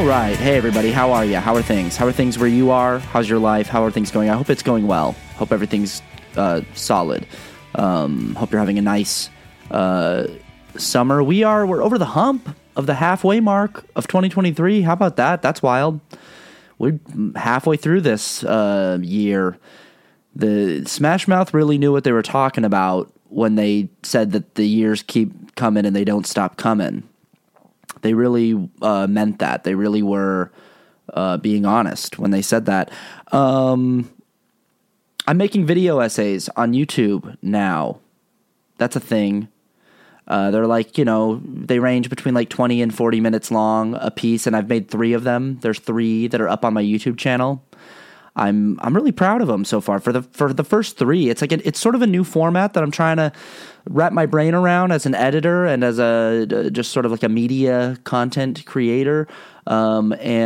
All right. Hey, everybody. How are you? How are things? How are things where you are? How's your life? How are things going? I hope it's going well. Hope everything's solid. Hope you're having a nice summer. We're over the hump of the halfway mark of 2023. How about that? That's wild. We're halfway through this year. The Smash Mouth really knew what they were talking about when they said that the years keep coming and they don't stop coming. They really meant that. They really were being honest when they said that. I'm making video essays on YouTube now. That's a thing. They're like, they range between like 20 and 40 minutes long a piece, and I've made 3 of them. There's 3 that are up on my YouTube channel. I'm really proud of them so far. For the first 3, it's like it's sort of a new format that I'm trying to wrap my brain around as an editor and as just sort of like a media content creator. For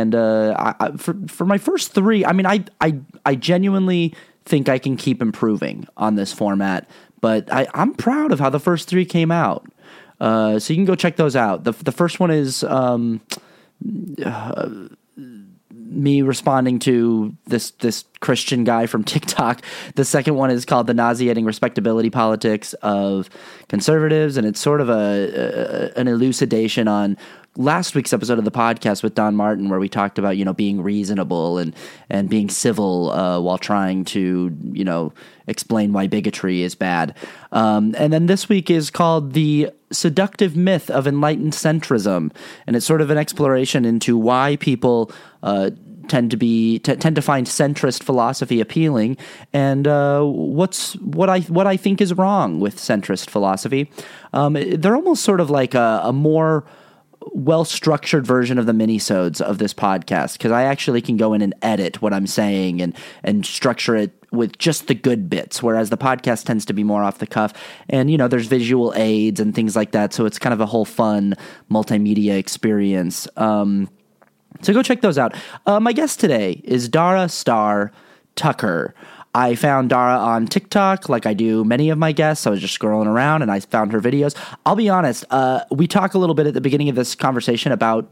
my first 3, I mean, I genuinely think I can keep improving on this format, but I'm proud of how the first 3 came out. So you can go check those out. The first one is me responding to this Christian guy from TikTok. The second one is called The Nauseating Respectability Politics of Conservatives, and it's sort of an elucidation on last week's episode of the podcast with Don Martin, where we talked about, being reasonable and being civil while trying to, explain why bigotry is bad. And then this week is called The Seductive Myth of Enlightened Centrism, and it's sort of an exploration into why people tend to find centrist philosophy appealing, and what I think is wrong with centrist philosophy. They're almost sort of like a more well-structured version of the minisodes of this podcast, because I actually can go in and edit what I'm saying and structure it with just the good bits, whereas the podcast tends to be more off the cuff. And, there's visual aids and things like that, so it's kind of a whole fun multimedia experience. So go check those out. My guest today is Dara Star Tucker. I found Dara on TikTok, like I do many of my guests. I was just scrolling around and I found her videos. I'll be honest, we talk a little bit at the beginning of this conversation about,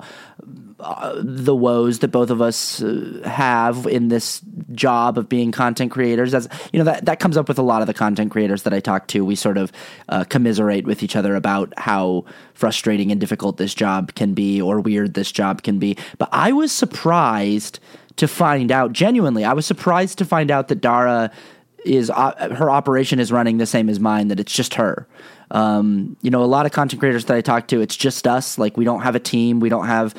the woes that both of us have in this job of being content creators. As that comes up with a lot of the content creators that I talk to. We sort of commiserate with each other about how frustrating and difficult this job can be, or weird this job can be. But I was surprised to find out, genuinely, I was surprised to find out that Dara her operation is running the same as mine, that it's just her. A lot of content creators that I talk to, it's just us. Like, we don't have a team. We don't have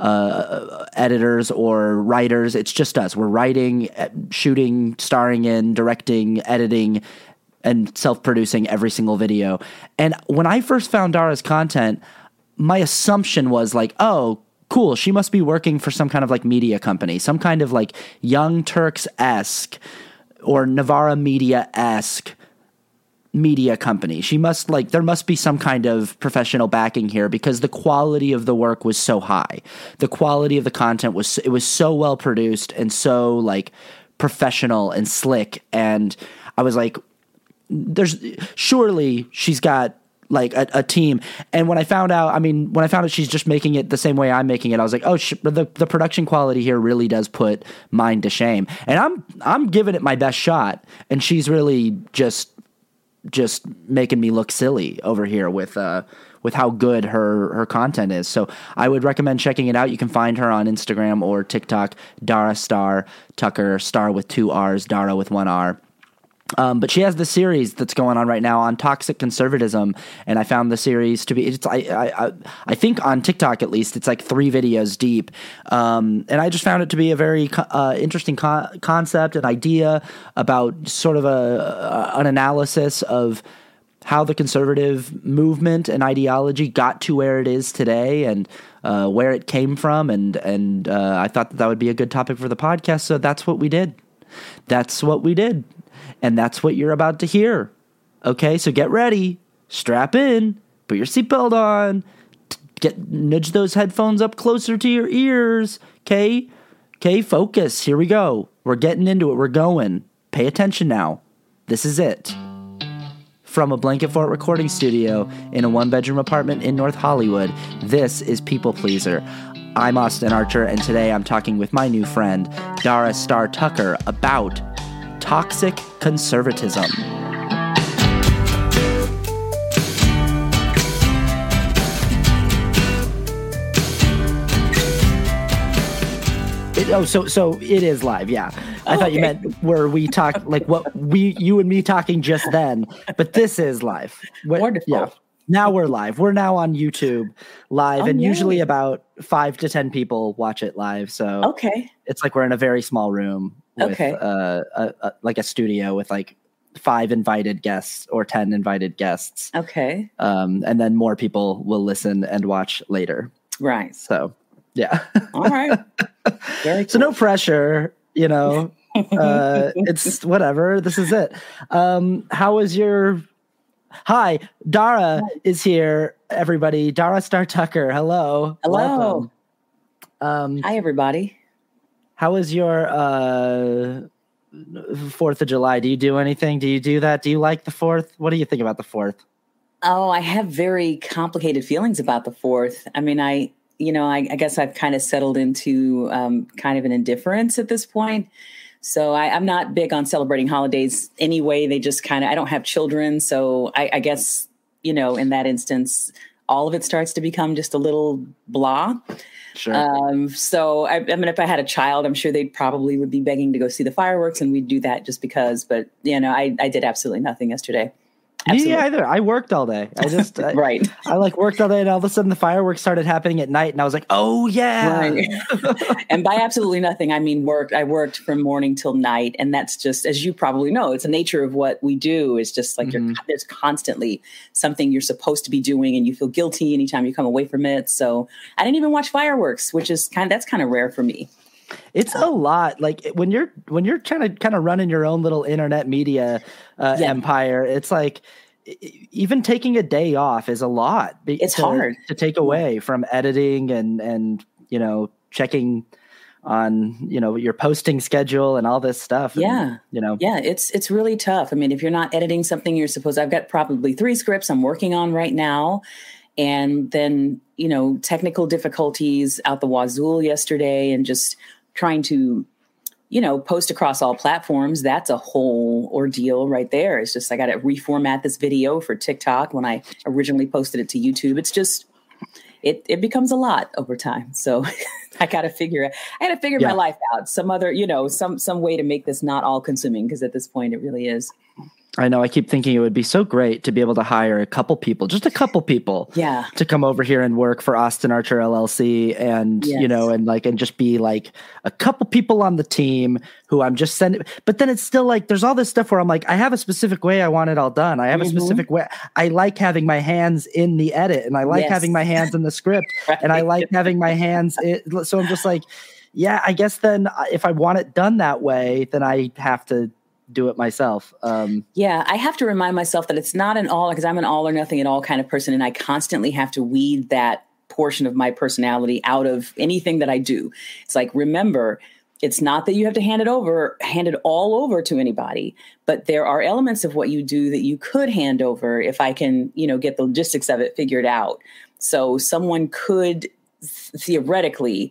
editors or writers. It's just us. We're writing, shooting, starring in, directing, editing, and self-producing every single video. And when I first found Dara's content, my assumption was like, oh, cool, she must be working for some kind of like media company, some kind of like Young Turks-esque or Navarra Media-esque media company. There must be some kind of professional backing here, because the quality of the work was so high. The quality of the content was so well produced and so like professional and slick. And I was like, surely she's got like a team. And when I found out she's just making it the same way I'm making it, I was like, oh, the production quality here really does put mine to shame. And I'm giving it my best shot, and she's really just making me look silly over here with how good her content is. So I would recommend checking it out. You can find her on Instagram or TikTok, Dara Star Tucker, Star with 2 R's, Dara with 1 R. But she has the series that's going on right now on toxic conservatism, and I found the series to be, I think on TikTok at least, it's like 3 videos deep, and I just found it to be a very interesting concept and idea about sort of an analysis of how the conservative movement and ideology got to where it is today, and where it came from, and I thought that would be a good topic for the podcast, so that's what we did. And that's what you're about to hear. Okay, so get ready, strap in, put your seatbelt on, nudge those headphones up closer to your ears. Okay, focus. Here we go. We're getting into it. We're going. Pay attention now. This is it. From a Blanket Fort recording studio in a 1-bedroom apartment in North Hollywood, this is People Pleaser. I'm Austin Archer, and today I'm talking with my new friend, Dara Starr Tucker, about toxic conservatism. So it is live, yeah. I thought you meant where we talk, like you and me talking just then, but this is live. Wonderful. Yeah. Now we're live. We're now on YouTube live, and usually about 5 to 10 people watch it live. So it's like we're in a very small room with like a studio with like 5 invited guests or 10 invited guests. Okay. And then more people will listen and watch later. Right. So, yeah. All right. Very cool. So no pressure, you know. It's whatever. This is it. How was your... Hi, Dara is here, everybody. Dara Starr Tucker. Hello. Hello. Welcome. Hi, everybody. How was your 4th of July? Do you do anything? Do you do that? Do you like the 4th? What do you think about the 4th? Oh, I have very complicated feelings about the 4th. I mean, I guess I've kind of settled into kind of an indifference at this point. So I'm not big on celebrating holidays anyway. They just kind of, I don't have children. So I guess, in that instance, all of it starts to become just a little blah. Sure. So I mean, if I had a child, I'm sure they probably would be begging to go see the fireworks, and we'd do that just because. But, I did absolutely nothing yesterday. Absolutely. Me either. I worked all day. Right. I worked all day, and all of a sudden the fireworks started happening at night, and I was like, "Oh yeah!" Right. And by absolutely nothing, I mean work. I worked from morning till night, and that's just, as you probably know, it's the nature of what we do. It's just like there's constantly something you're supposed to be doing, and you feel guilty anytime you come away from it. So I didn't even watch fireworks, which is that's kind of rare for me. It's a lot. Like when you're kind of running your own little internet media empire, it's like even taking a day off is a lot. It's hard to take away from editing and checking on your posting schedule and all this stuff. Yeah, and, yeah, it's really tough. I mean, if you're not editing something I've got probably 3 scripts I'm working on right now. And then, technical difficulties out the wazoo yesterday, and just trying to, post across all platforms. That's a whole ordeal right there. It's just, I got to reformat this video for TikTok when I originally posted it to YouTube. It's just, it becomes a lot over time. So I got to figure my life out. Some other, some way to make this not all consuming, because at this point it really is. I know. I keep thinking it would be so great to be able to hire just a couple people, to come over here and work for Austin Archer LLC, and and just be like a couple people on the team who I'm just sending. But then it's still like there's all this stuff where I'm like, I have a specific way I want it all done. I have a specific way. I like having my hands in the edit, and I like having my hands in the script, and I like having my hands. So I'm just like, I guess then if I want it done that way, then I have to do it myself. I have to remind myself that it's not an all, because I'm an all or nothing at all kind of person. And I constantly have to weed that portion of my personality out of anything that I do. It's like, remember, it's not that you have to hand it all over to anybody, but there are elements of what you do that you could hand over if I can, get the logistics of it figured out. So someone could theoretically,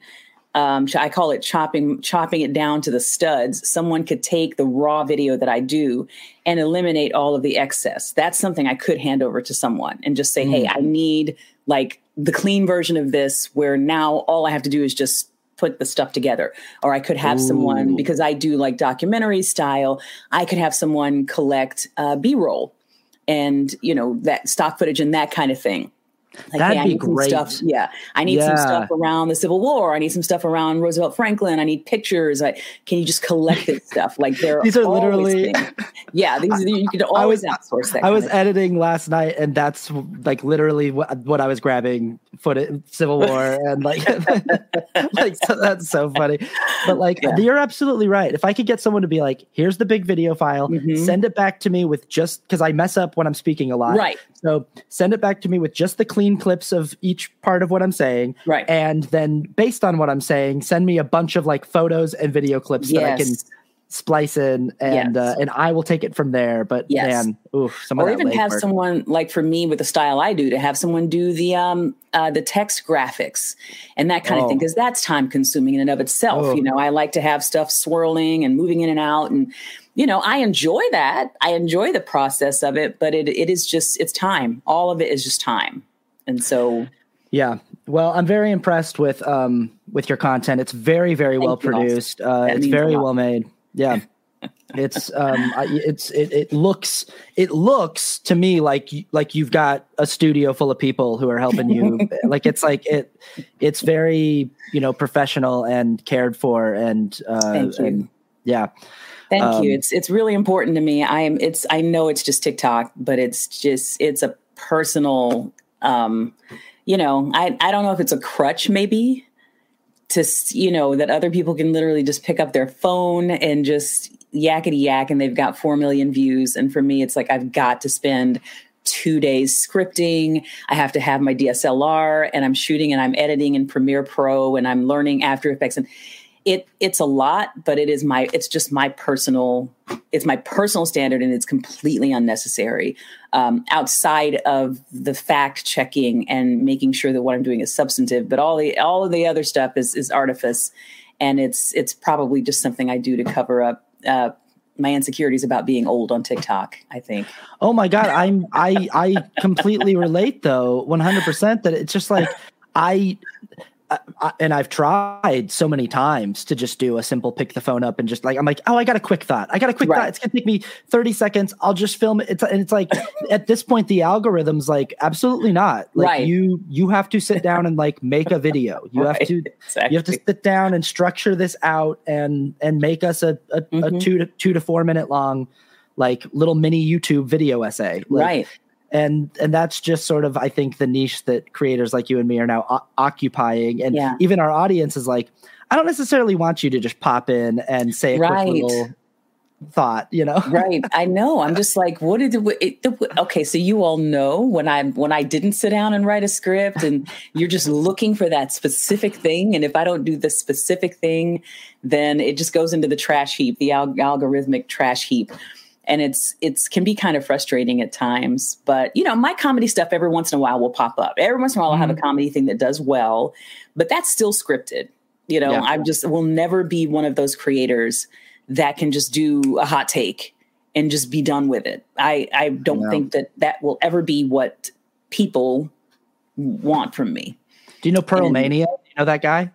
I call it chopping it down to the studs. Someone could take the raw video that I do and eliminate all of the excess. That's something I could hand over to someone and just say, hey, I need like the clean version of this, where now all I have to do is just put the stuff together. Or I could have someone, because I do like documentary style, I could have someone collect B-roll and, that stock footage and that kind of thing. Like, that'd be great. I need some stuff around the Civil War. I need some stuff around Roosevelt Franklin. I need pictures. Can you just collect this stuff? Like these are literally, you could always outsource that. I was editing last night, and that's like literally what I was grabbing footage, Civil War, and like, so that's so funny. But you're absolutely right. If I could get someone to be like, here's the big video file, send it back to me with because I mess up when I'm speaking a lot. Right. So send it back to me with just the clean clips of each part of what I'm saying. Right. And then based on what I'm saying, send me a bunch of like photos and video clips that I can splice in, and I will take it from there. But man, some of or that even have work. someone, like for me with the style I do, to have someone do the text graphics and that kind of thing, because that's time consuming in and of itself. I like to have stuff swirling and moving in and out, and I enjoy that. I enjoy the process of it, but it is just, it's time. All of it is just time. And so, yeah. Well, I'm very impressed with your content. It's very, very well produced. It's very well made. Yeah. It's it looks to me like you've got a studio full of people who are helping you. It's very, professional and cared for, and thank you. And, yeah. Thank you. It's really important to me. I know it's just TikTok, but it's a personal, I don't know if it's a crutch maybe to, that other people can literally just pick up their phone and just yakety yak and they've got 4 million views. And for me, it's like, I've got to spend 2 days scripting. I have to have my DSLR and I'm shooting and I'm editing in Premiere Pro and I'm learning After Effects, and it's a lot, but it's my personal standard, and it's completely unnecessary. Outside of the fact checking and making sure that what I'm doing is substantive, but all of the other stuff is artifice, and it's probably just something I do to cover up my insecurities about being old on TikTok, I think. Oh my God, I completely relate though, 100%. That it's just like and I've tried so many times to just do a simple pick the phone up and just like, I'm like, I got a quick thought. It's going to take me 30 seconds. I'll just film it. It's like, at this point, the algorithm's like, absolutely not. Like you have to sit down and like make a video. You have to sit down and structure this out and make us a 2 to 4 minute long, like little mini YouTube video essay. Right. And that's just sort of, I think, the niche that creators like you and me are now occupying. And even our audience is like, I don't necessarily want you to just pop in and say a quick little thought, Right. I know. I'm just like, okay, so you all know when I didn't sit down and write a script, and you're just looking for that specific thing. And if I don't do the specific thing, then it just goes into the trash heap, the algorithmic trash heap. And it's can be kind of frustrating at times, but my comedy stuff every once in a while will pop up. Every once in a while I'll have a comedy thing that does well, but that's still scripted. I will never be one of those creators that can just do a hot take and just be done with it. I don't think that will ever be what people want from me. Do you know Pearl Mania? Do you know that guy?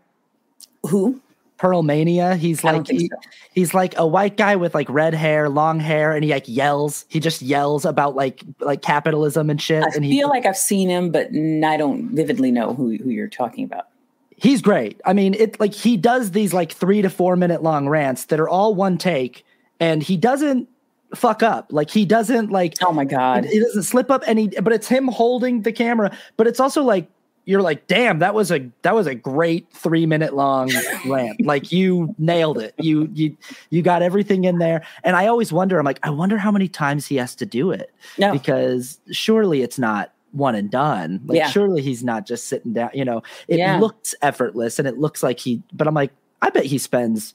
Who? Pearl Mania. He's like he's like a white guy with like red hair, long hair, and he like yells. He just yells about like capitalism and shit. I feel like I've seen him, but I don't vividly know who you're talking about. He's great. I mean, he does these like 3 to 4 minute long rants that are all one take, and he doesn't fuck up. Like he doesn't like, oh my God, he doesn't slip up but it's him holding the camera, but it's also like, you're like, damn, that was a great 3 minute long rant. Like you nailed it. You got everything in there. And I always wonder, I'm like, I wonder how many times he has to do it. No. Because surely it's not one and done. Like surely he's not just sitting down, it looks effortless and it looks like but I'm like, I bet he spends,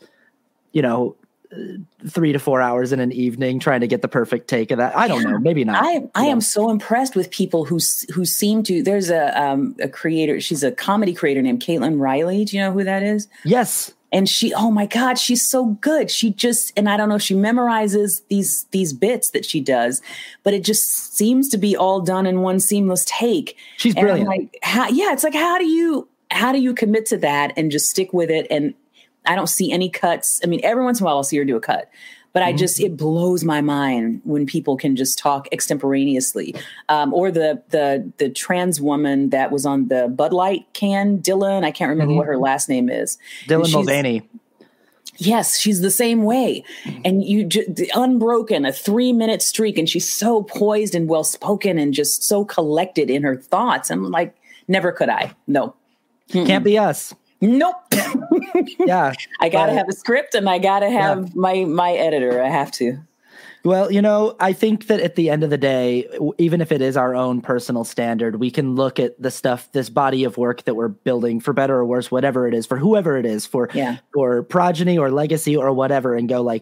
3 to 4 hours in an evening trying to get the perfect take of that. I don't know. Maybe not. I am so impressed with people who seem to. There's a creator. She's a comedy creator named Caitlin Riley. Do you know who that is? Yes. And oh my God, she's so good. And I don't know if she memorizes these bits that she does, but it just seems to be all done in one seamless take. She's brilliant. I'm like, it's like, how do you commit to that and just stick with it? And I don't see any cuts. I mean, every once in a while I'll see her do a cut, but it blows my mind when people can just talk extemporaneously. Or the trans woman that was on the Bud Light can, Dylan, I can't remember what her last name is. Dylan Mulvaney. Yes, she's the same way. And unbroken, a 3-minute streak. And she's so poised and well-spoken and just so collected in her thoughts. I'm like, never could I. No. Can't be us. Nope. Yeah. I got to have a script and I got to have my editor. I have to. Well, I think that at the end of the day, even if it is our own personal standard, we can look at the stuff, this body of work that we're building, for better or worse, whatever it is, for whoever it is, for Progeny or Legacy or whatever, and go like,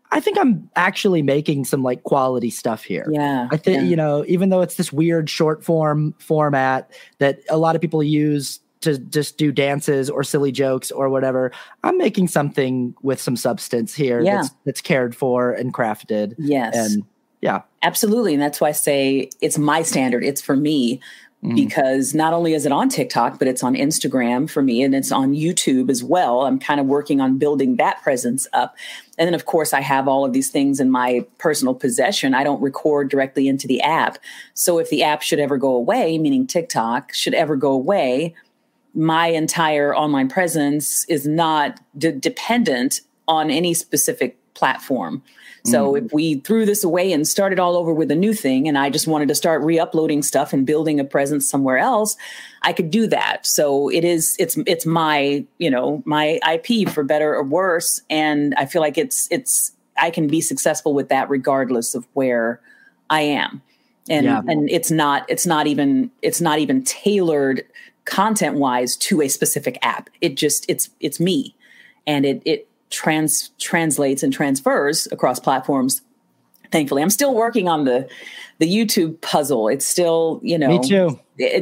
I think I'm actually making some like quality stuff here. Yeah. I think, even though it's this weird short format that a lot of people use to just do dances or silly jokes or whatever, I'm making something with some substance here that's cared for and crafted. Yes. And yeah. Absolutely. And that's why I say it's my standard. It's for me. Because not only is it on TikTok, but it's on Instagram for me, and it's on YouTube as well. I'm kind of working on building that presence up. And then, of course, I have all of these things in my personal possession. I don't record directly into the app. So if the app should ever go away, meaning TikTok should ever go away, my entire online presence is not dependent on any specific platform. So if we threw this away and started all over with a new thing, and I just wanted to start re-uploading stuff and building a presence somewhere else, I could do that. So it's my, my IP for better or worse. And I feel like I can be successful with that regardless of where I am. And it's not even tailored content wise to a specific app. It's me. And it translates and transfers across platforms. Thankfully, I'm still working on the YouTube puzzle. It's still, me too.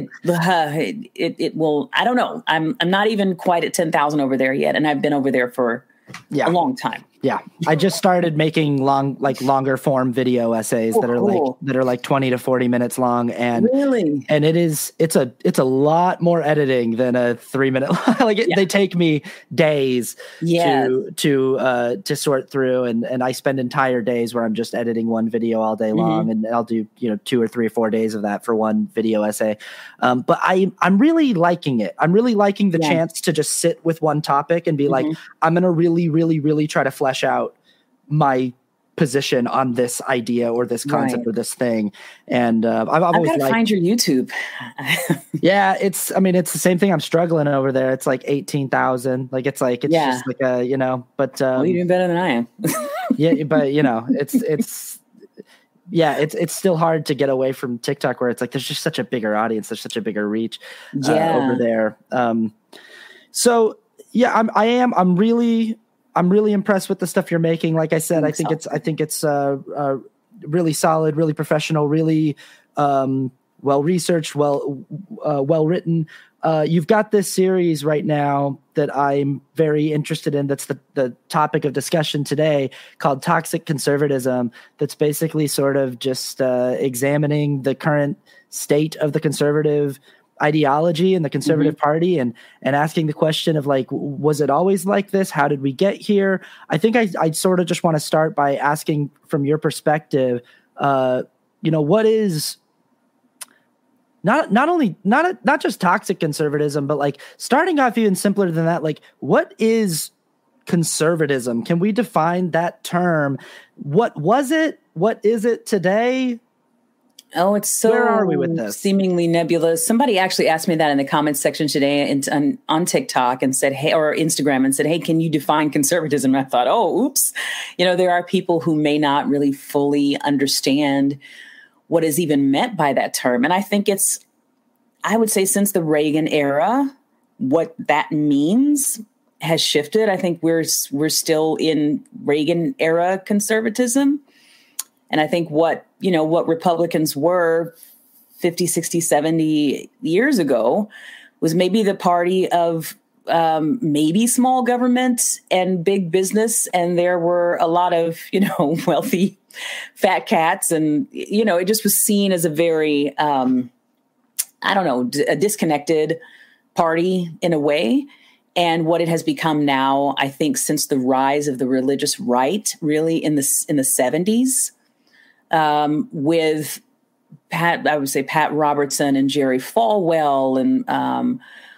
It will. I don't know. I'm not even quite at 10,000 over there yet, and I've been over there for a long time. Yeah, I just started making longer form video essays that are like 20 to 40 minutes long, and really, and it's a lot more editing than a 3-minute. They take me days to sort through, and I spend entire days where I'm just editing one video all day long, and I'll do 2 or 3 or 4 days of that for one video essay. But I'm really liking it. I'm really liking the chance to just sit with one topic and be like, I'm gonna really, really, really try to flesh out my position on this idea or this concept or this thing. And I've always got to find your YouTube. Yeah, it's the same thing. I'm struggling over there. It's like 18,000. Just like a, but well, you're doing better than I am. Yeah, but it's still hard to get away from TikTok, where it's like there's just such a bigger audience, there's such a bigger reach over there. So yeah, I'm really impressed with the stuff you're making. Like I said, I think it's really solid, really professional, really well researched, well written. You've got this series right now that I'm very interested in. That's the topic of discussion today, called Toxic Conservatism. That's basically sort of just examining the current state of the conservative ideology and the Conservative Party, and asking the question of was it always like this? How did we get here? I think I sort of just want to start by asking from your perspective, what is not just toxic conservatism, but starting off even simpler than that, what is conservatism? Can we define that term? What was it? What is it today? Oh, it's so where are we with this? Seemingly nebulous. Somebody actually asked me that in the comments section today on TikTok and said, hey, or Instagram, and said, hey, can you define conservatism? And I thought, oh, oops. There are people who may not really fully understand what is even meant by that term. And I think I would say since the Reagan era, what that means has shifted. I think we're still in Reagan era conservatism. And I think what Republicans were 50, 60, 70 years ago was maybe the party of maybe small government and big business. And there were a lot of, wealthy fat cats. And, it just was seen as a very, a disconnected party in a way. And what it has become now, I think, since the rise of the religious right, really in the 70s, with Pat Robertson and Jerry Falwell and,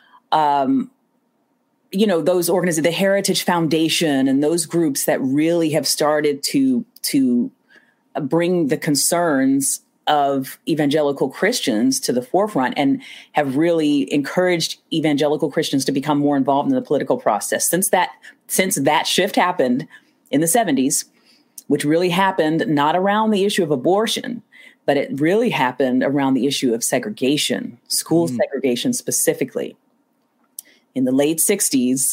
those organizations, the Heritage Foundation and those groups that really have started to bring the concerns of evangelical Christians to the forefront and have really encouraged evangelical Christians to become more involved in the political process. Since that shift happened in the 70s, which really happened not around the issue of abortion, but it really happened around the issue of segregation, school segregation specifically. In the late 60s,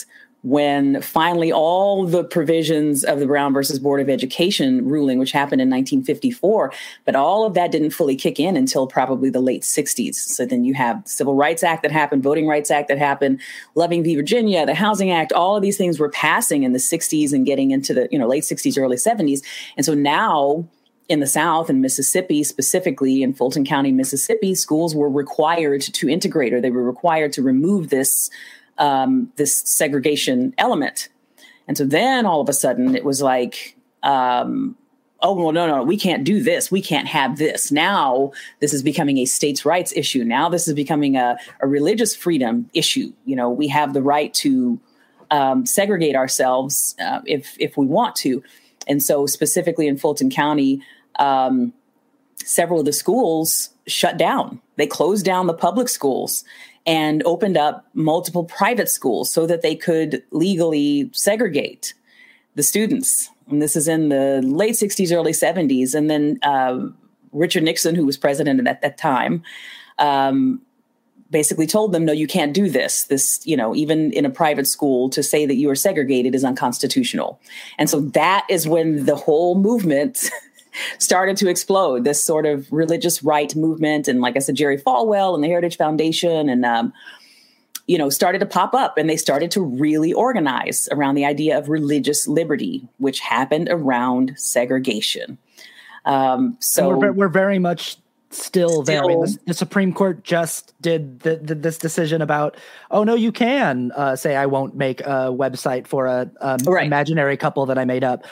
when finally all the provisions of the Brown versus Board of Education ruling, which happened in 1954, but all of that didn't fully kick in until probably the late 60s. So then you have the Civil Rights Act that happened, Voting Rights Act that happened, Loving v. Virginia, the Housing Act, all of these things were passing in the 60s and getting into the late 60s, early 70s. And so now in the South and Mississippi, specifically in Fulton County, Mississippi, schools were required to integrate, or they were required to remove this segregation element. And so then all of a sudden it was like, oh, well, no, we can't do this. We can't have this. Now this is becoming a states' rights issue. Now this is becoming a religious freedom issue. We have the right to segregate ourselves if we want to. And so specifically in Fulton County, several of the schools shut down. They closed down the public schools and opened up multiple private schools so that they could legally segregate the students. And this is in the late 60s, early 70s. And then Richard Nixon, who was president at that time, basically told them, no, you can't do this. This, even in a private school, to say that you are segregated is unconstitutional. And so that is when the whole movement started to explode, this sort of religious right movement. And like I said, Jerry Falwell and the Heritage Foundation and, started to pop up, and they started to really organize around the idea of religious liberty, which happened around segregation. So we're very much still there. I mean, the Supreme Court just did this decision about, oh no, you can say I won't make a website for a imaginary couple that I made up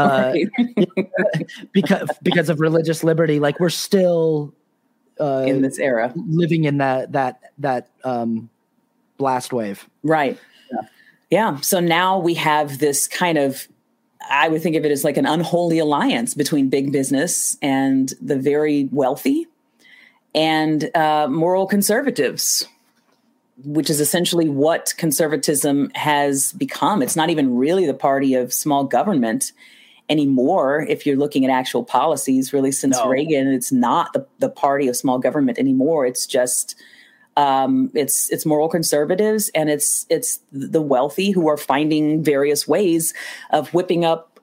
because of religious liberty. Like we're still in this era living in that blast wave. Right. Yeah. So now we have this kind of, I would think of it as like an unholy alliance between big business and the very wealthy and moral conservatives, which is essentially what conservatism has become. It's not even really the party of small government anymore. If you're looking at actual policies, really since Reagan, it's not the party of small government anymore. It's just it's moral conservatives, and it's the wealthy who are finding various ways of whipping up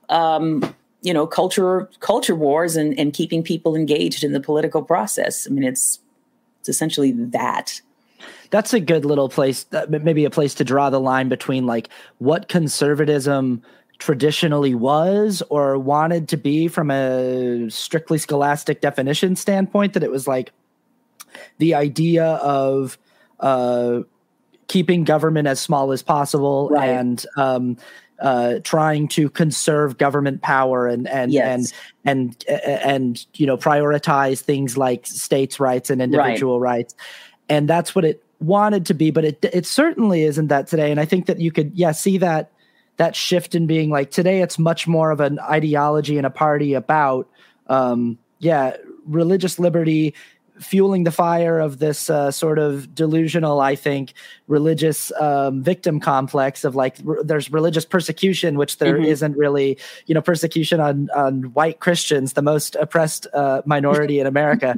culture wars and keeping people engaged in the political process. I mean, it's essentially that. That's a good little place, maybe a place to draw the line between like what conservatism traditionally was or wanted to be from a strictly scholastic definition standpoint, that it was like the idea of keeping government as small as possible, right, and trying to conserve government power and prioritize things like states' rights and individual rights. And that's what it wanted to be, but it certainly isn't that today. And I think that you could see that shift in being like, today it's much more of an ideology and a party about religious liberty, fueling the fire of this sort of delusional, I think, religious victim complex of like, there's religious persecution, which there isn't really, persecution on white Christians, the most oppressed minority in America.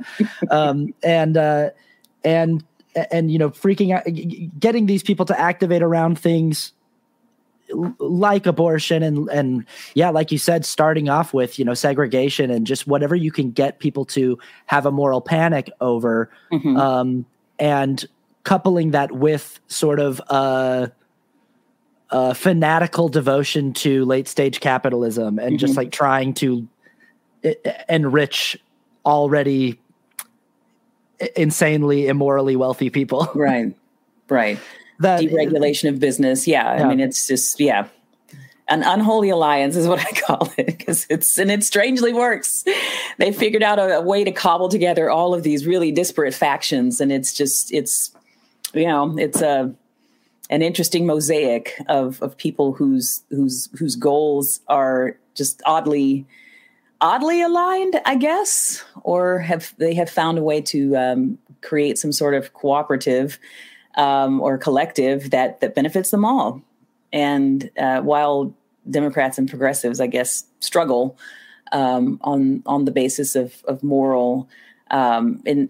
And freaking out, getting these people to activate around things like abortion and like you said, starting off with, segregation and just whatever you can get people to have a moral panic over, and coupling that with sort of a fanatical devotion to late stage capitalism and just like trying to enrich already insanely immorally wealthy people. Right. That deregulation of business. I mean, it's just, an unholy alliance is what I call it, because it strangely works. They figured out a way to cobble together all of these really disparate factions. And it's an interesting mosaic of people whose goals are just oddly aligned, I guess, or they have found a way to create some sort of cooperative or collective that benefits them all. And while Democrats and progressives, I guess, struggle on the basis of moral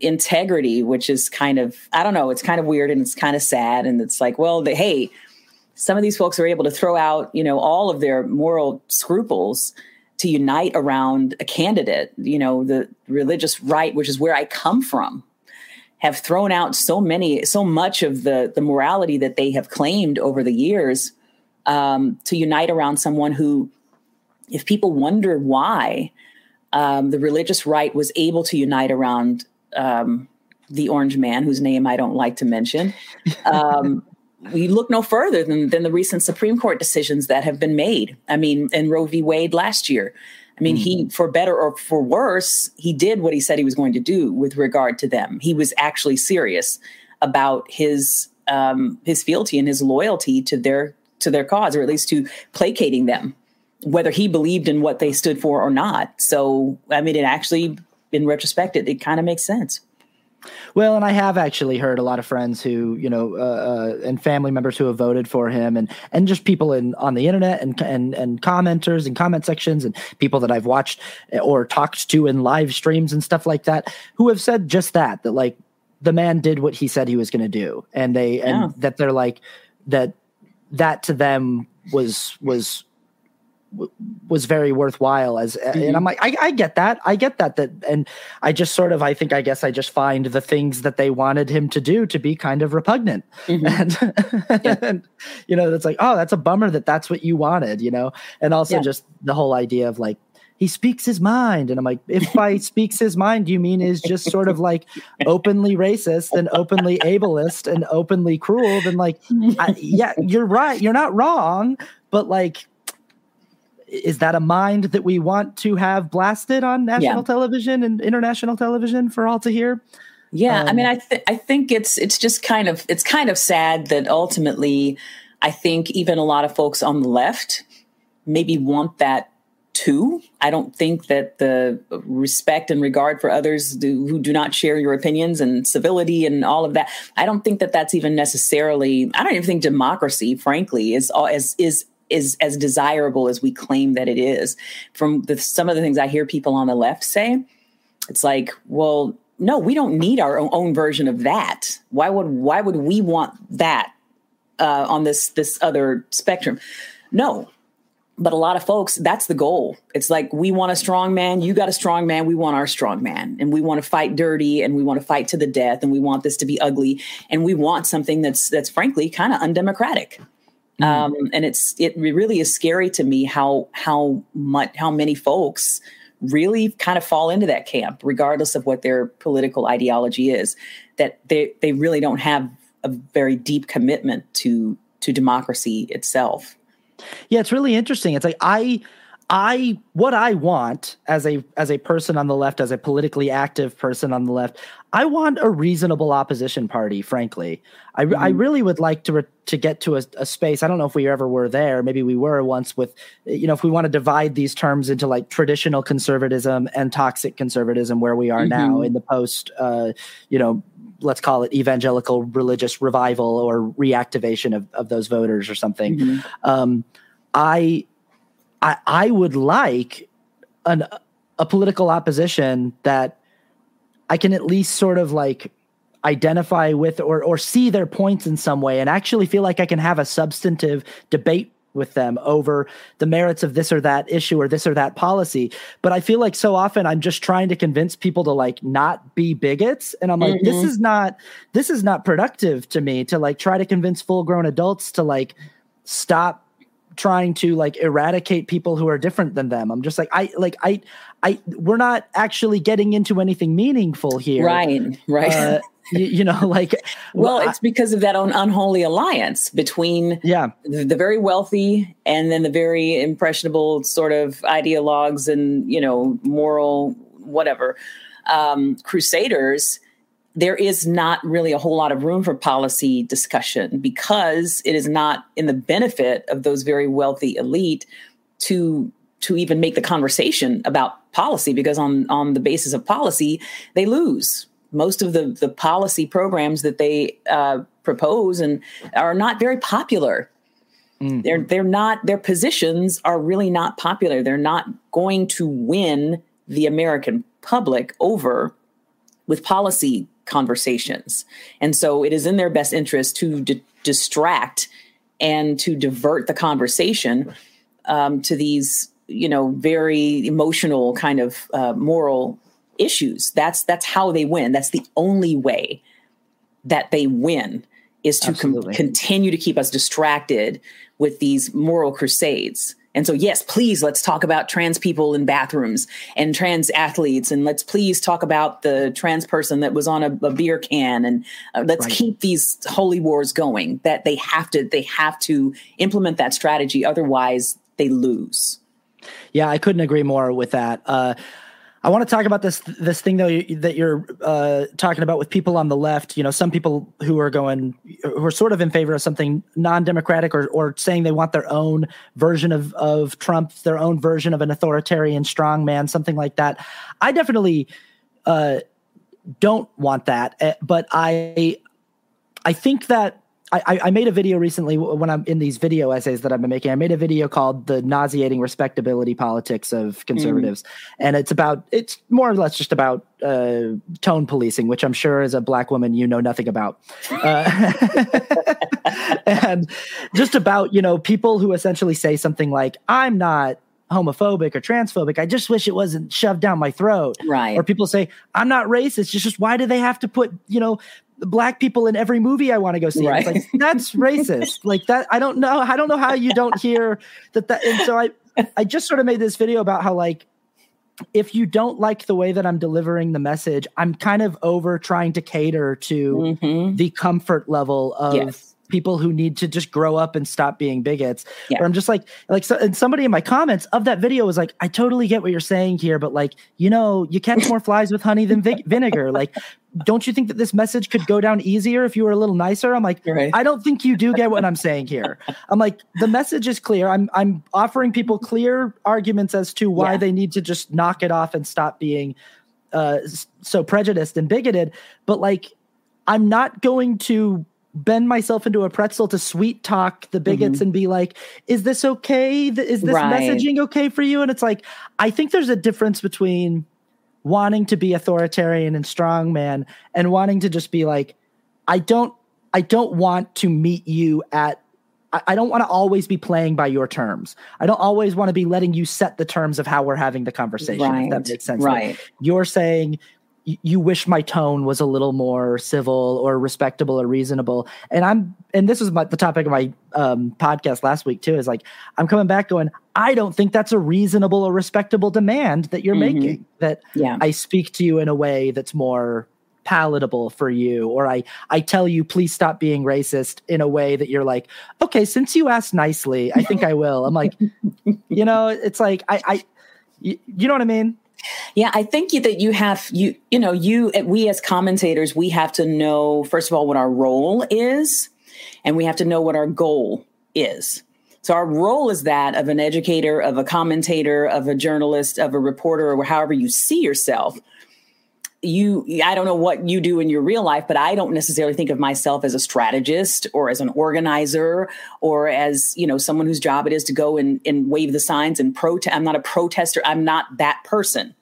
integrity, which is kind of, I don't know, it's kind of weird and it's kind of sad. And it's like, well, some of these folks are able to throw out, all of their moral scruples to unite around a candidate. The religious right, which is where I come from, have thrown out so much of the morality that they have claimed over the years, to unite around someone who, if people wonder why the religious right was able to unite around the orange man, whose name I don't like to mention, we look no further than the recent Supreme Court decisions that have been made. I mean, in Roe v. Wade last year, he, for better or for worse, he did what he said he was going to do with regard to them. He was actually serious about his fealty and his loyalty to their cause, or at least to placating them, whether he believed in what they stood for or not. So, it actually, in retrospect, it kind of makes sense. Well, and I have actually heard a lot of friends who, and family members who have voted for him, and just people on the internet and commenters and comment sections, and people that I've watched or talked to in live streams and stuff like that, who have said just that like the man did what he said he was going to do, and that they're like that to them was very worthwhile and I'm like, I get that. And I just sort of, I just find the things that they wanted him to do to be kind of repugnant. And it's like, oh, that's a bummer that's what you wanted, and also just the whole idea of like, he speaks his mind. And I'm like, if by speaks his mind, you mean is just sort of like openly racist and openly ableist and openly cruel, then like, yeah, you're right. You're not wrong. But like, is that a mind that we want to have blasted on national television and international television for all to hear? Yeah. I think it's just kind of sad that ultimately, I think even a lot of folks on the left maybe want that too. I don't think that the respect and regard for others who do not share your opinions and civility and all of that, I don't think that that's even necessarily, I don't even think democracy, frankly, is as desirable as we claim that it is. From some of the things I hear people on the left say, it's like, well, no, we don't need our own version of that. Why would we want that on this other spectrum? No. But a lot of folks, that's the goal. It's like, we want a strong man. You got a strong man. We want our strong man. And we want to fight dirty, and we want to fight to the death. And we want this to be ugly. And we want something that's frankly kind of undemocratic. And it really is scary to me how many folks really kind of fall into that camp, regardless of what their political ideology is, that they really don't have a very deep commitment to democracy itself. Yeah, it's really interesting. It's like what I want as a person on the left, as a politically active person on the left, I want a reasonable opposition party, frankly. I really would like to get to a space. I don't know if we ever were there. Maybe we were once with, if we want to divide these terms into like traditional conservatism and toxic conservatism, where we are now in the post, let's call it evangelical religious revival or reactivation of those voters or something. I would like a political opposition that I can at least sort of like identify with or see their points in some way, and actually feel like I can have a substantive debate with them over the merits of this or that issue or this or that policy. But I feel like so often I'm just trying to convince people to like not be bigots. And I'm like, this is not productive to me to like try to convince full grown adults to like stop trying to like eradicate people who are different than them. I'm just like, we're not actually getting into anything meaningful here. Right. It's because of that unholy alliance between the very wealthy and then the very impressionable sort of ideologues and, moral, whatever, crusaders. There is not really a whole lot of room for policy discussion because it is not in the benefit of those very wealthy elite to even make the conversation about policy, because on the basis of policy, they lose. Most of the policy programs that they propose and are not very popular. They're not, their positions are really not popular. They're not going to win the American public over with policy conversations. And so it is in their best interest to distract and to divert the conversation to these, very emotional kind of moral issues. That's how they win. That's the only way that they win, is to continue to keep us distracted with these moral crusades. And so, yes, please, let's talk about trans people in bathrooms and trans athletes. And let's please talk about the trans person that was on a beer can. And let's keep these holy wars going, that they have to implement that strategy. Otherwise, they lose. Yeah, I couldn't agree more with that. I want to talk about this thing though that you're talking about with people on the left. Some people who are sort of in favor of something non-democratic or saying they want their own version of Trump, their own version of an authoritarian strongman, something like that. I definitely don't want that, but I think that. I made a video recently when I'm in these video essays that I've been making. I made a video called "The Nauseating Respectability Politics of Conservatives," and it's more or less just about tone policing, which I'm sure as a Black woman you know nothing about, and just about people who essentially say something like, "I'm not homophobic or transphobic. I just wish it wasn't shoved down my throat." Right. Or people say, "I'm not racist. It's just why do they have to put Black people in every movie I want to go see?" Right. It's like, that's racist. Like that. I don't know how you don't hear that. And so I just sort of made this video about how, like, if you don't like the way that I'm delivering the message, I'm kind of over trying to cater to the comfort level of people who need to just grow up and stop being bigots. Yeah. Or I'm just like so, and somebody in my comments of that video was like, "I totally get what you're saying here, but like, you catch more flies with honey than vinegar. Like, don't you think that this message could go down easier if you were a little nicer?" I'm like, I don't think you do get what I'm saying here. I'm like, the message is clear. I'm offering people clear arguments as to why they need to just knock it off and stop being so prejudiced and bigoted. But like, I'm not going to bend myself into a pretzel to sweet talk the bigots and be like, "Is this okay? Is this messaging okay for you?" And it's like, I think there's a difference between wanting to be authoritarian and strongman and wanting to just be like, I don't want to meet you at, I don't want to always be playing by your terms. I don't always want to be letting you set the terms of how we're having the conversation. If that makes sense. Right. Like, you're saying you wish my tone was a little more civil or respectable or reasonable. And this was the topic of my podcast last week too, is like, I'm coming back going, I don't think that's a reasonable or respectable demand that you're making, that I speak to you in a way that's more palatable for you. Or I tell you, please stop being racist in a way that you're like, okay, since you asked nicely, I think I will. I'm like, it's like, you know what I mean? Yeah, I think that we as commentators, we have to know, first of all, what our role is, and we have to know what our goal is. So our role is that of an educator, of a commentator, of a journalist, of a reporter, or however you see yourself. I don't know what you do in your real life, but I don't necessarily think of myself as a strategist or as an organizer or as, someone whose job it is to go and wave the signs and protest. I'm not a protester. I'm not that person.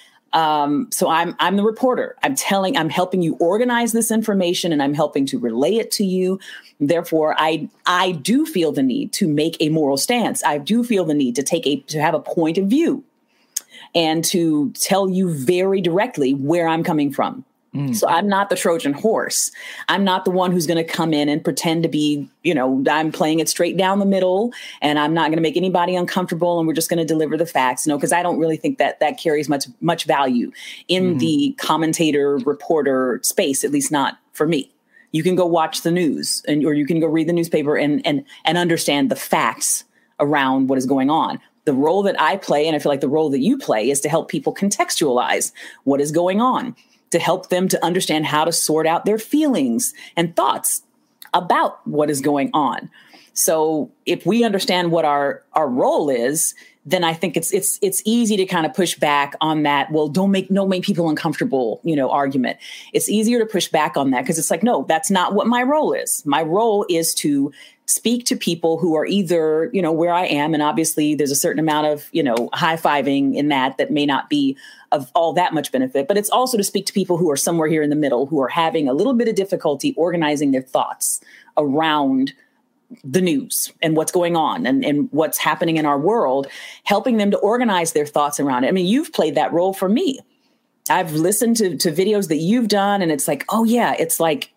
So I'm the reporter. I'm helping you organize this information and I'm helping to relay it to you. Therefore, I do feel the need to make a moral stance. I do feel the need to have a point of view and to tell you very directly where I'm coming from. So I'm not the Trojan horse. I'm not the one who's going to come in and pretend to be, I'm playing it straight down the middle and I'm not going to make anybody uncomfortable and we're just going to deliver the facts. Because I don't really think that carries much value in the commentator reporter space, at least not for me. You can go watch the news or you can go read the newspaper and understand the facts around what is going on. The role that I play, and I feel like the role that you play, is to help people contextualize what is going on, to help them to understand how to sort out their feelings and thoughts about what is going on. So if we understand what our role is, then I think it's easy to kind of push back on that. Well, don't make people uncomfortable, argument. It's easier to push back on that because it's like, no, that's not what my role is. My role is to speak to people who are either, where I am. And obviously there's a certain amount of, high-fiving in that may not be of all that much benefit. But it's also to speak to people who are somewhere here in the middle, who are having a little bit of difficulty organizing their thoughts around the news and what's going on and what's happening in our world, helping them to organize their thoughts around it. I mean, you've played that role for me. I've listened to videos that you've done, and it's like, oh yeah, it's like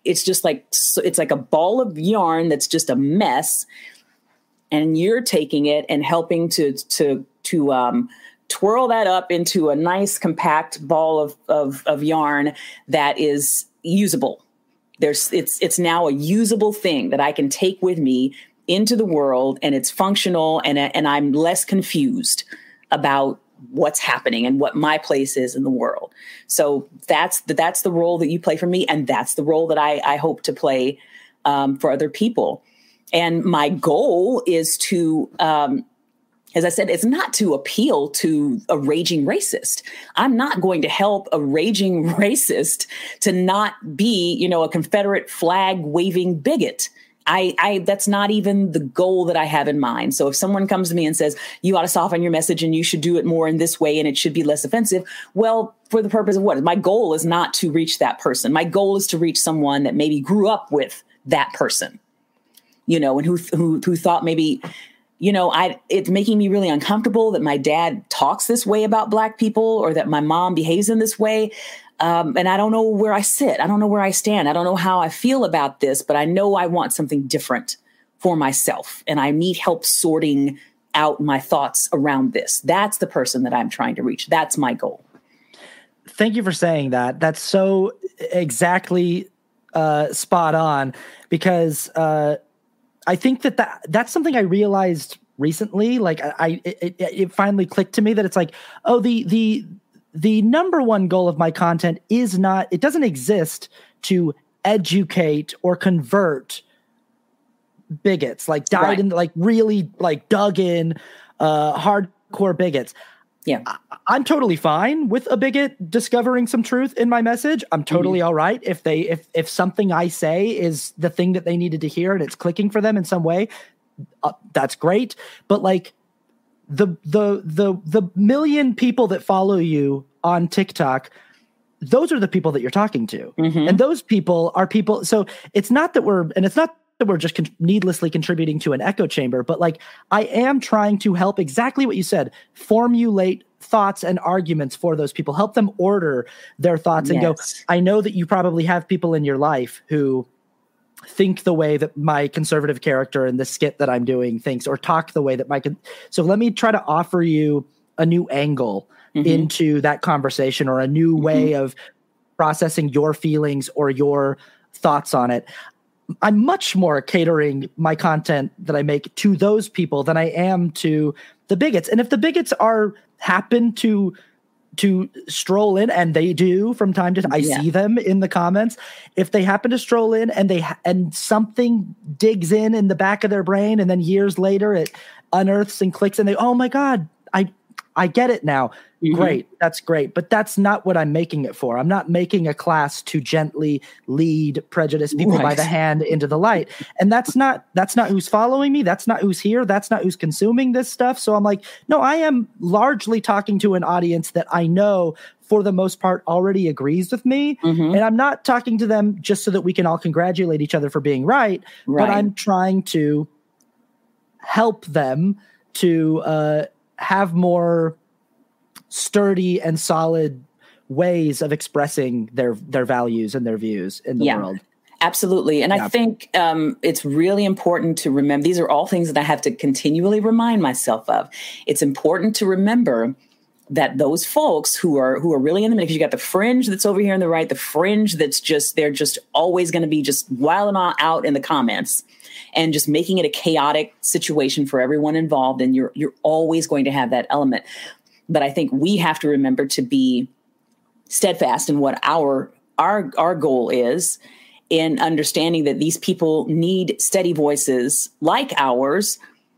a ball of yarn that's just a mess, and you're taking it and helping to twirl that up into a nice compact ball of yarn that is usable. It's now a usable thing that I can take with me into the world, and it's functional, and I'm less confused about what's happening and what my place is in the world. So that's the role that you play for me, and that's the role that I hope to play for other people. And my goal is to, as I said, it's not to appeal to a raging racist. I'm not going to help a raging racist to not be, a Confederate flag waving bigot. That's not even the goal that I have in mind. So if someone comes to me and says, you ought to soften your message and you should do it more in this way and it should be less offensive, well, for the purpose of what? My goal is not to reach that person. My goal is to reach someone that maybe grew up with that person, and who thought maybe, it's making me really uncomfortable that my dad talks this way about Black people, or that my mom behaves in this way. And I don't know where I sit. I don't know where I stand. I don't know how I feel about this, but I know I want something different for myself. And I need help sorting out my thoughts around this. That's the person that I'm trying to reach. That's my goal. Thank you for saying that. That's so exactly spot on, because I think that's something I realized recently. Like it finally clicked to me that it's like, oh, the number one goal of my content it doesn't exist to educate or convert bigots, like really like dug in, hardcore bigots. Yeah. I'm totally fine with a bigot discovering some truth in my message. I'm totally all right if something I say is the thing that they needed to hear and it's clicking for them in some way. That's great. But like the million people that follow you on TikTok, those are the people that you're talking to. And those people are people. So it's not that we're just needlessly contributing to an echo chamber, but like I am trying to help, exactly what you said, formulate thoughts and arguments for those people, help them order their thoughts and go, I know that you probably have people in your life who think the way that my conservative character in the skit that I'm doing thinks, or talk the way that so let me try to offer you a new angle into that conversation, or a new way of processing your feelings or your thoughts on it. I'm much more catering my content that I make to those people than I am to the bigots. And if the bigots happen to stroll in, and they do from time to time, I see them in the comments. If they happen to stroll in and something digs in the back of their brain, and then years later it unearths and clicks, and oh my God, I get it now. Great. That's great. But that's not what I'm making it for. I'm not making a class to gently lead prejudiced people by the hand into the light. And that's not who's following me. That's not who's here. That's not who's consuming this stuff. So I'm like, no, I am largely talking to an audience that I know for the most part already agrees with me. And I'm not talking to them just so that we can all congratulate each other for being right. But I'm trying to help them to have more sturdy and solid ways of expressing their values and their views in the world. Absolutely. And I think it's really important to remember, these are all things that I have to continually remind myself of. It's important to remember that those folks who are really in the middle, because you got the fringe that's over here on the right, the fringe that's they're just always going to be just wilding out in the comments and just making it a chaotic situation for everyone involved. And you're always going to have that element. But I think we have to remember to be steadfast in what our goal is, in understanding that these people need steady voices like ours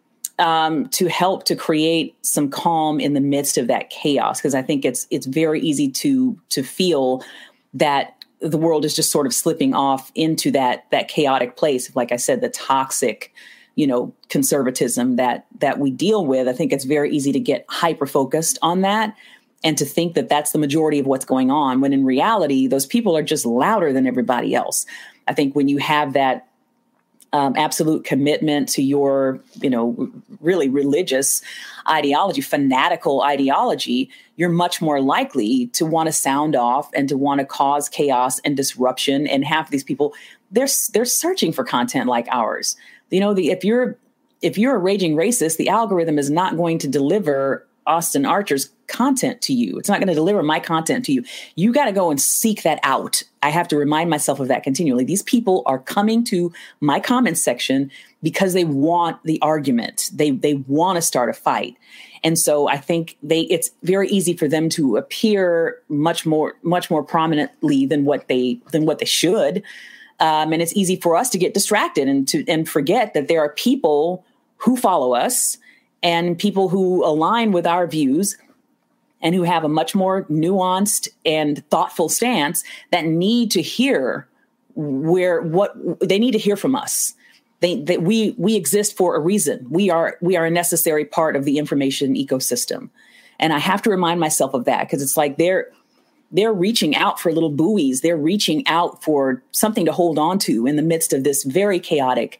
to help to create some calm in the midst of that chaos. Because I think it's very easy to feel that the world is just sort of slipping off into that chaotic place. Like I said, the toxic, conservatism that we deal with. I think it's very easy to get hyper-focused on that and to think that that's the majority of what's going on, when in reality, those people are just louder than everybody else. I think when you have that absolute commitment to your, really religious ideology, fanatical ideology, you're much more likely to want to sound off and to want to cause chaos and disruption and have these people, they're searching for content like ours. If you're a raging racist, the algorithm is not going to deliver Austin Archer's content to you. It's not going to deliver my content to you. You got to go and seek that out. I have to remind myself of that continually. These people are coming to my comment section because they want the argument. They want to start a fight. And so I think it's very easy for them to appear much more prominently than what they should. And it's easy for us to get distracted and forget that there are people who follow us and people who align with our views and who have a much more nuanced and thoughtful stance that need to hear what they need to hear from us. We exist for a reason. We are a necessary part of the information ecosystem. And I have to remind myself of that, because it's like they're reaching out for little buoys. They're reaching out for something to hold on to in the midst of this very chaotic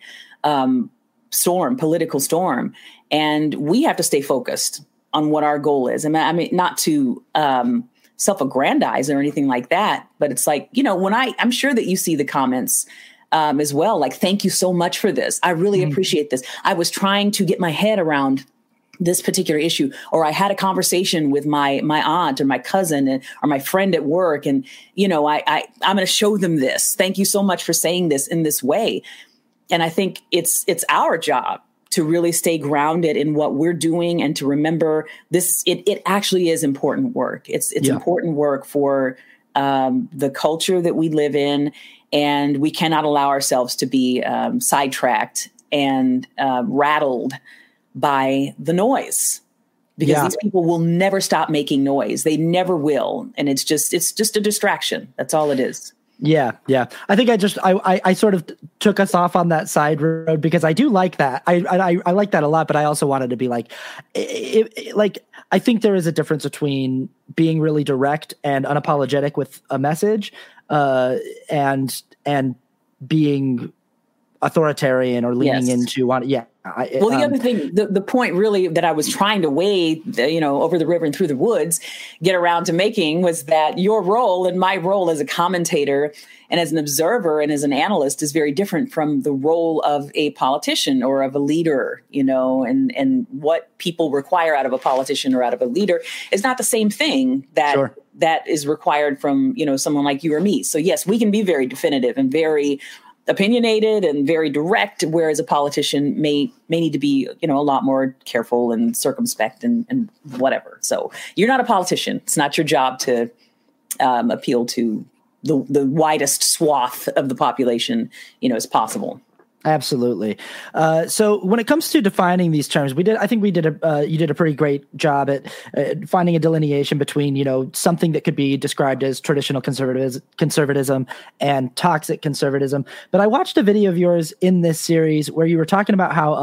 political storm. And we have to stay focused on what our goal is. I mean, not to self-aggrandize or anything like that, but it's like, when I'm sure that you see the comments as well, like, thank you so much for this. I really appreciate this. I was trying to get my head around this particular issue, or I had a conversation with my aunt or my cousin or my friend at work. And, I'm going to show them this. Thank you so much for saying this in this way. And I think it's our job to really stay grounded in what we're doing and to remember this. It actually is important work. It's important work for the culture that we live in. And we cannot allow ourselves to be sidetracked and rattled by the noise, because these people will never stop making noise. They never will. And it's just a distraction. That's all it is. Yeah. I think I sort of took us off on that side road because I do like that. I like that a lot, but I also wanted to be like, I think there is a difference between being really direct and unapologetic with a message, and being authoritarian or leaning into one. Yeah. The other thing, the point really that I was trying to weigh, over the river and through the woods, get around to making, was that your role and my role as a commentator and as an observer and as an analyst is very different from the role of a politician or of a leader, and what people require out of a politician or out of a leader is not the same thing that is required from, someone like you or me. So yes, we can be very definitive and very opinionated and very direct, whereas a politician may need to be, a lot more careful and circumspect and whatever. So you're not a politician. It's not your job to appeal to the widest swath of the population, as possible. Absolutely. So when it comes to defining these terms, you did a pretty great job at finding a delineation between, something that could be described as traditional conservatism and toxic conservatism. But I watched a video of yours in this series where you were talking about how,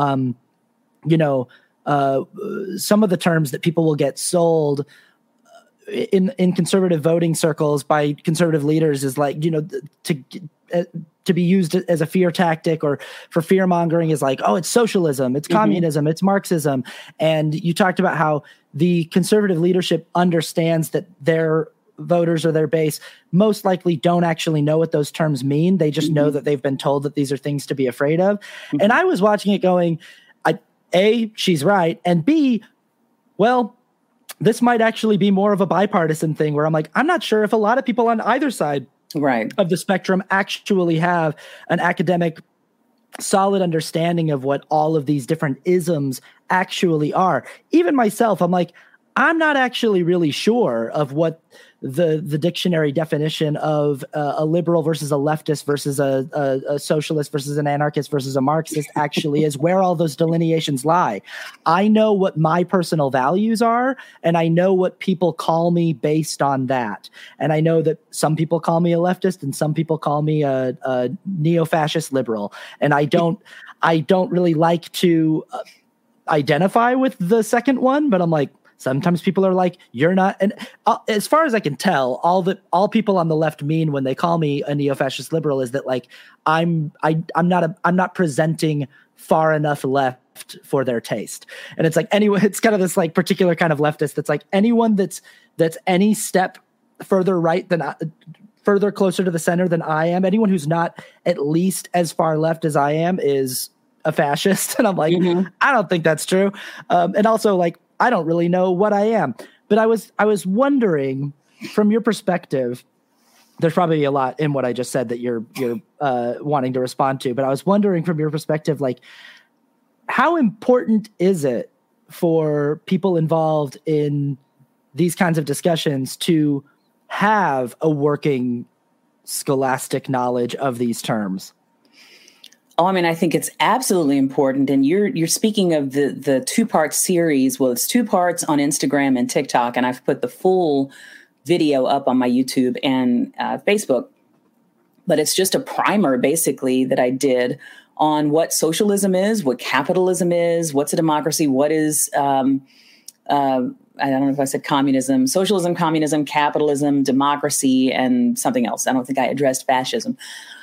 some of the terms that people will get sold in conservative voting circles by conservative leaders is like, to be used as a fear tactic or for fear mongering is like, oh, it's socialism, it's communism, it's Marxism. And you talked about how the conservative leadership understands that their voters or their base most likely don't actually know what those terms mean. They just know that they've been told that these are things to be afraid of. And I was watching it going, A, she's right. And B, well, this might actually be more of a bipartisan thing where I'm like, I'm not sure if a lot of people on either side of the spectrum actually have an academic solid understanding of what all of these different isms actually are. Even myself, I'm like, I'm not actually really sure of what the dictionary definition of a liberal versus a leftist versus a socialist versus an anarchist versus a Marxist actually is, where all those delineations lie. I know what my personal values are, and I know what people call me based on that. And I know that some people call me a leftist and some people call me a neo-fascist liberal. And I don't really like to identify with the second one, but I'm like, Sometimes people are like, you're not. And as far as I can tell, all people on the left mean when they call me a neo-fascist liberal is that like I'm not presenting far enough left for their taste. And it's like it's kind of this like particular kind of leftist that's like anyone that's any step further right than further closer to the center than I am. Anyone who's not at least as far left as I am is a fascist. And I'm like, I don't think that's true. And also like, I don't really know what I am, but I was wondering from your perspective, there's probably a lot in what I just said that you're wanting to respond to, but I was wondering from your perspective, like how important is it for people involved in these kinds of discussions to have a working scholastic knowledge of these terms? Oh, I mean, I think it's absolutely important. And you're speaking of the 2-part series. Well, it's 2 parts on Instagram and TikTok, and I've put the full video up on my YouTube and Facebook. But it's just a primer, basically, that I did on what socialism is, what capitalism is, what's a democracy, what is, I don't know if I said communism, socialism, communism, capitalism, democracy, and something else. I don't think I addressed fascism.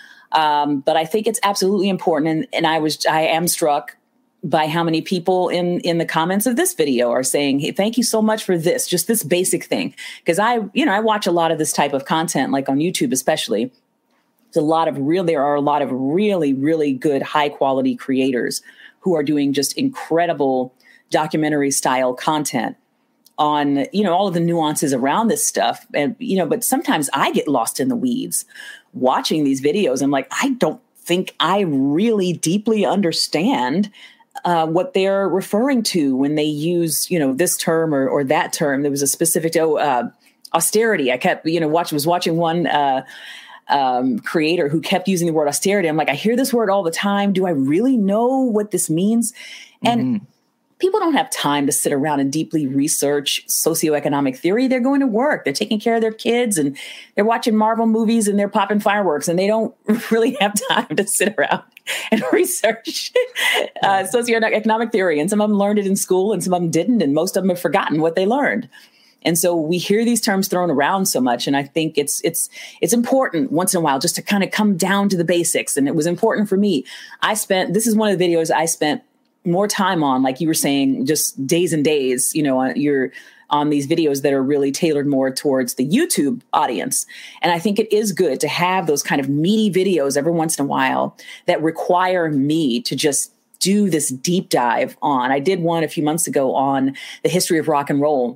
But I think it's absolutely important. And I am struck by how many people in the comments of this video are saying, hey, thank you so much for this, just this basic thing. Because I watch a lot of this type of content, like on YouTube, especially. There are a lot of really, really good, high quality creators who are doing just incredible documentary style content on, all of the nuances around this stuff. And, but sometimes I get lost in the weeds watching these videos. I'm like, I don't think I really deeply understand what they're referring to when they use, this term or that term. There was a specific, austerity. I kept, was watching one creator who kept using the word austerity. I'm like, I hear this word all the time. Do I really know what this means? And people don't have time to sit around and deeply research socioeconomic theory. They're going to work. They're taking care of their kids and they're watching Marvel movies and they're popping fireworks, and they don't really have time to sit around and research socioeconomic theory. And some of them learned it in school and some of them didn't. And most of them have forgotten what they learned. And so we hear these terms thrown around so much. And I think it's important once in a while just to kind of come down to the basics. And it was important for me. This is one of the videos I spent more time on, like you were saying, just days and days, you're on these videos that are really tailored more towards the YouTube audience. And I think it is good to have those kind of meaty videos every once in a while that require me to just do this deep dive on. I did one a few months ago on the history of rock and roll,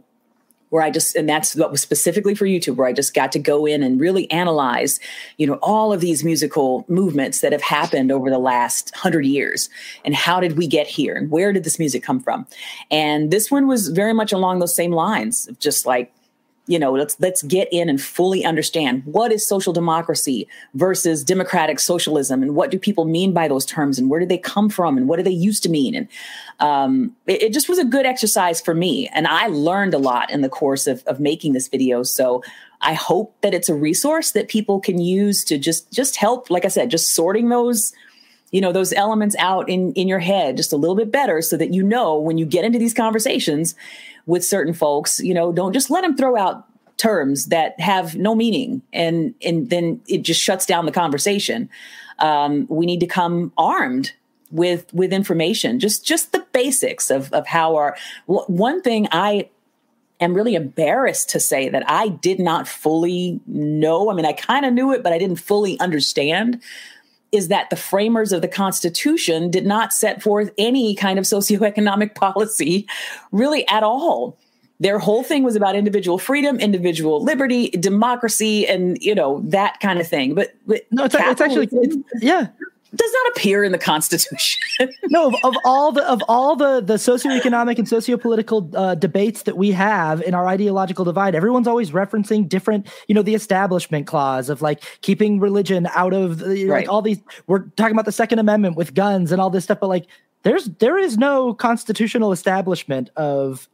and that's what was specifically for YouTube, where I just got to go in and really analyze, all of these musical movements that have happened over the last 100 years. And how did we get here? And where did this music come from? And this one was very much along those same lines of just like, let's get in and fully understand what is social democracy versus democratic socialism, and what do people mean by those terms, and where did they come from, and what do they used to mean? And it just was a good exercise for me, and I learned a lot in the course of making this video. So I hope that it's a resource that people can use to just help, like I said, just sorting those elements out in your head just a little bit better, so that when you get into these conversations with certain folks, don't just let them throw out terms that have no meaning and then it just shuts down the conversation. We need to come armed with information, just the basics of how one thing I am really embarrassed to say that I did not fully know. I mean, I kind of knew it, but I didn't fully understand, is that the framers of the Constitution did not set forth any kind of socioeconomic policy really at all. Their whole thing was about individual freedom, individual liberty, democracy, and, that kind of thing. But no, it's actually, does not appear in the Constitution. No, of all the socioeconomic and sociopolitical debates that we have in our ideological divide, everyone's always referencing different, the establishment clause of like keeping religion out of like all these. We're talking about the Second Amendment with guns and all this stuff, but like there is no constitutional establishment of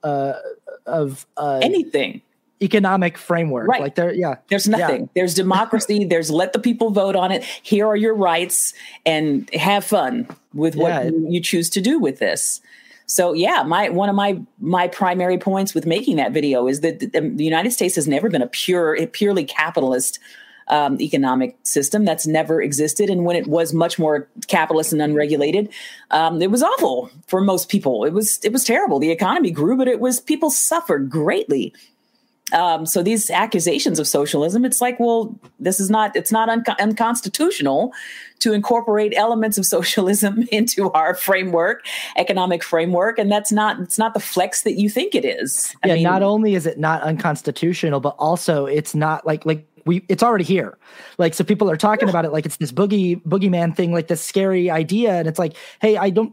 anything. Economic framework, right? Like there's nothing. There's democracy. There's let the people vote on it. Here are your rights, and have fun with what you choose to do with this. So yeah, one of my primary points with making that video is that the United States has never been a purely capitalist economic system. That's never existed. And when it was much more capitalist and unregulated, it was awful for most people. It was terrible. The economy grew, but people suffered greatly. So these accusations of socialism, it's like, well, it's not unconstitutional to incorporate elements of socialism into our economic framework. And it's not the flex that you think it is. I mean, not only is it not unconstitutional, but also it's not it's already here. Like, so people are talking about it like it's this boogeyman thing, like this scary idea. And it's like, hey, I'm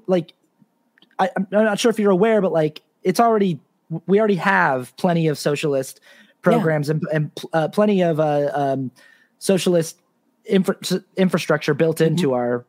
not sure if you're aware, but like, we already have plenty of socialist programs and plenty of socialist infrastructure built into our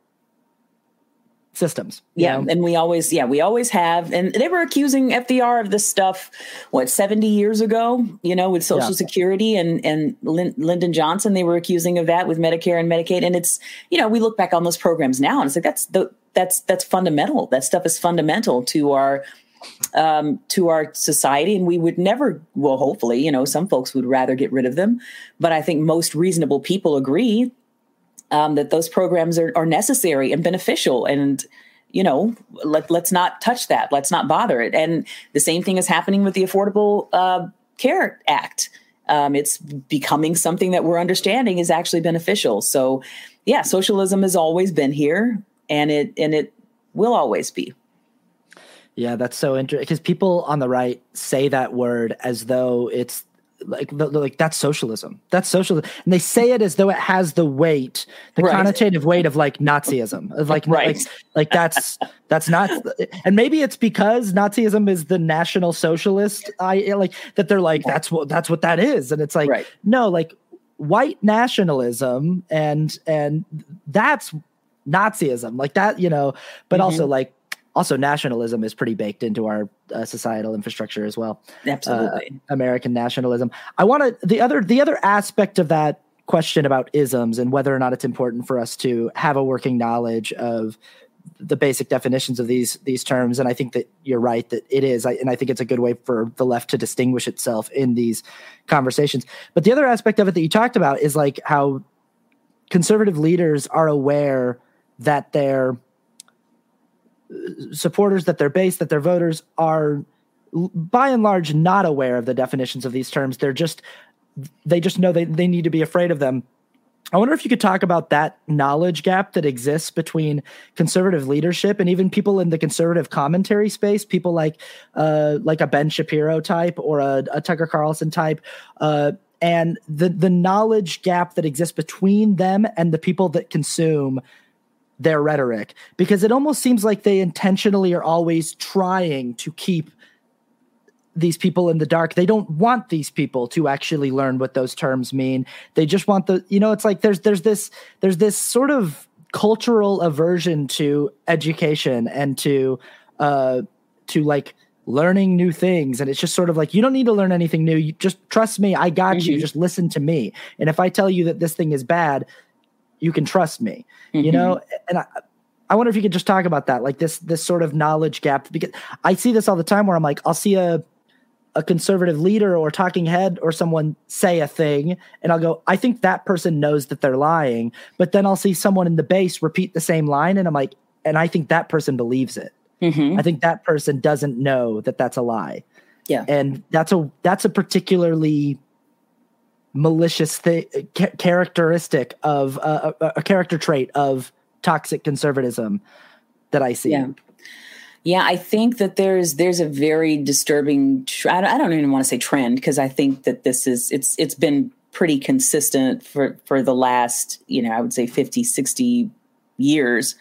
systems. And we always have. And they were accusing FDR of this stuff, 70 years ago, with Social Security and Lyndon Johnson, they were accusing of that with Medicare and Medicaid. And it's, we look back on those programs now and it's like, that's fundamental. That stuff is fundamental to our society. And we would never, well, hopefully, some folks would rather get rid of them. But I think most reasonable people agree that those programs are necessary and beneficial. And, let's not touch that. Let's not bother it. And the same thing is happening with the Affordable Care Act. It's becoming something that we're understanding is actually beneficial. So, yeah, socialism has always been here, and it will always be. Yeah, that's so interesting because people on the right say that word as though it's like that's socialism. That's socialism, and they say it as though it has the weight, the connotative weight of like Nazism, of like like that's not. And maybe it's because Nazism is the National Socialist. That they're like that's what that is, and it's like no, like white nationalism and that's Nazism, like that, but also like. Also, nationalism is pretty baked into our societal infrastructure as well. Absolutely, American nationalism. I want to the other aspect of that question about isms and whether or not it's important for us to have a working knowledge of the basic definitions of these terms. And I think that you're right that it is, and I think it's a good way for the left to distinguish itself in these conversations. But the other aspect of it that you talked about is like how conservative leaders are aware that their supporters, that their base, that their voters are by and large not aware of the definitions of these terms. They just know they need to be afraid of them. I wonder if you could talk about that knowledge gap that exists between conservative leadership and even people in the conservative commentary space, people like a Ben Shapiro type or a Tucker Carlson type, and the knowledge gap that exists between them and the people that consume their rhetoric, because it almost seems like they intentionally are always trying to keep these people in the dark. They don't want these people to actually learn what those terms mean. They just want it's like there's this sort of cultural aversion to education and to like learning new things. And it's just sort of like, you don't need to learn anything new. You just trust me. I got you. Just listen to me. And if I tell you that this thing is bad, you can trust me, and I wonder if you could just talk about that, like this sort of knowledge gap, because I see this all the time where I'm like, I'll see a conservative leader or talking head or someone say a thing and I'll go, I think that person knows that they're lying, but then I'll see someone in the base repeat the same line and I'm like, and I think that person believes it. I think that person doesn't know that that's a lie. Yeah. And that's a particularly malicious characteristic of a character trait of toxic conservatism that I see. Yeah, I think that there's a very disturbing. I don't even want to say trend, because I think that it's been pretty consistent for the last I would say 50, 60 years.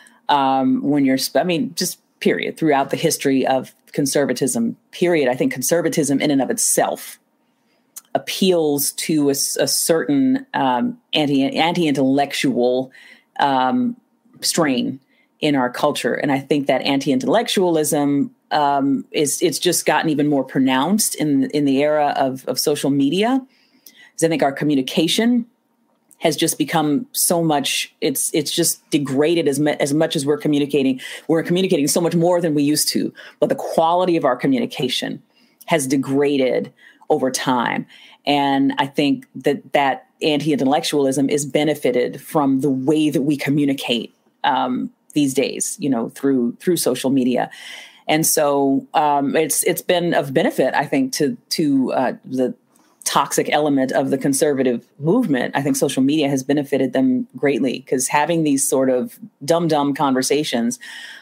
Just period throughout the history of conservatism. Period. I think conservatism in and of itself appeals to a certain anti-intellectual strain in our culture. And I think that anti-intellectualism it's just gotten even more pronounced in the era of social media. Because I think our communication has just become so much. It's just degraded as much as we're communicating. We're communicating so much more than we used to, but the quality of our communication has degraded over time. And I think that anti-intellectualism is benefited from the way that we communicate these days, through social media. And so it's been of benefit, I think, to the toxic element of the conservative movement. I think social media has benefited them greatly, because having these sort of dumb conversations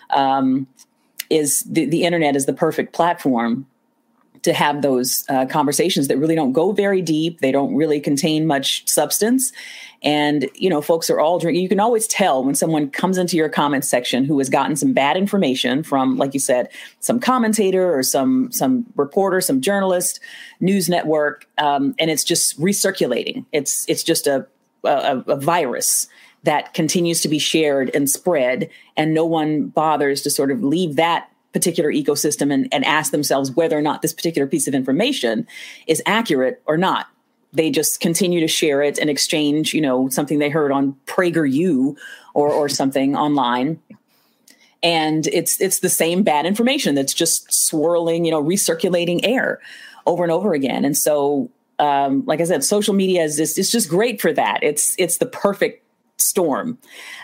is the internet is the perfect platform to have those conversations that really don't go very deep. They don't really contain much substance. And, folks are all drinking. You can always tell when someone comes into your comment section who has gotten some bad information from, like you said, some commentator or some reporter, some journalist, news network, and it's just recirculating. It's just a virus that continues to be shared and spread, and no one bothers to sort of leave that particular ecosystem and ask themselves whether or not this particular piece of information is accurate or not. They just continue to share it and exchange, something they heard on PragerU or something online. And it's the same bad information that's just swirling, recirculating air over and over again. And so, like I said, social media it's just great for that. It's the perfect storm.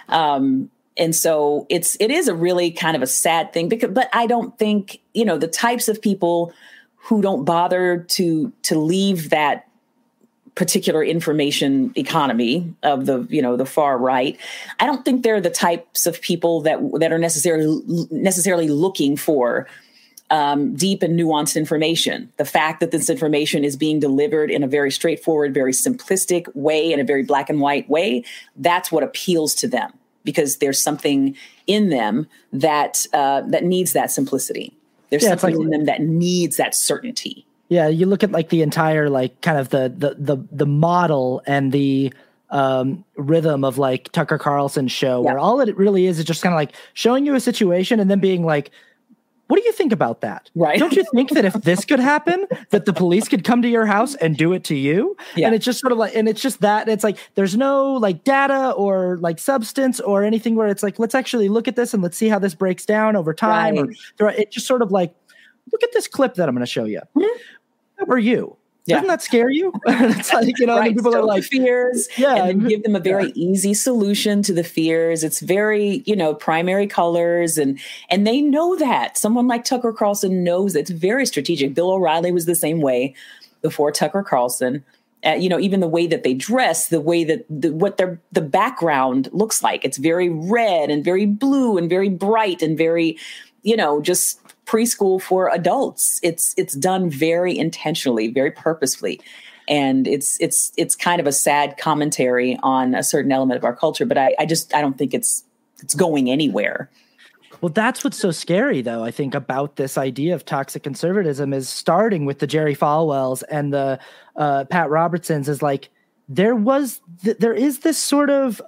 And so it is a really kind of a sad thing, but I don't think, the types of people who don't bother to leave that particular information economy of the far right, I don't think they're the types of people that are necessarily looking for deep and nuanced information. The fact that this information is being delivered in a very straightforward, very simplistic way, in a very black and white way, that's what appeals to them, because there's something in them that needs that simplicity. There's something in them that needs that certainty. Yeah, you look at like the entire kind of the model and the rhythm of like Tucker Carlson's show, where all it really is just kind of like showing you a situation and then being like, what do you think about that? Right. Don't you think that if this could happen, that the police could come to your house and do it to you? Yeah. And it's just sort of like, and it's just that, it's like, there's no like data or like substance or anything where it's like, let's actually look at this and let's see how this breaks down over time. Right. Or it just sort of like, look at this clip that I'm going to show you. Mm-hmm. How are you? Yeah. Doesn't that scare you? It's like, right. People are like fears, and then give them a very easy solution to the fears. It's very, primary colors, and they know that. Someone like Tucker Carlson knows it's very strategic. Bill O'Reilly was the same way before Tucker Carlson. Even the way that they dress, the way that the background looks like, it's very red and very blue and very bright and very, just preschool for adults. It's done very intentionally, very purposefully. And it's kind of a sad commentary on a certain element of our culture, but I don't think it's going anywhere. Well, that's what's so scary, though, I think, about this idea of toxic conservatism, is starting with the Jerry Falwells and the Pat Robertsons, is like, there is this sort of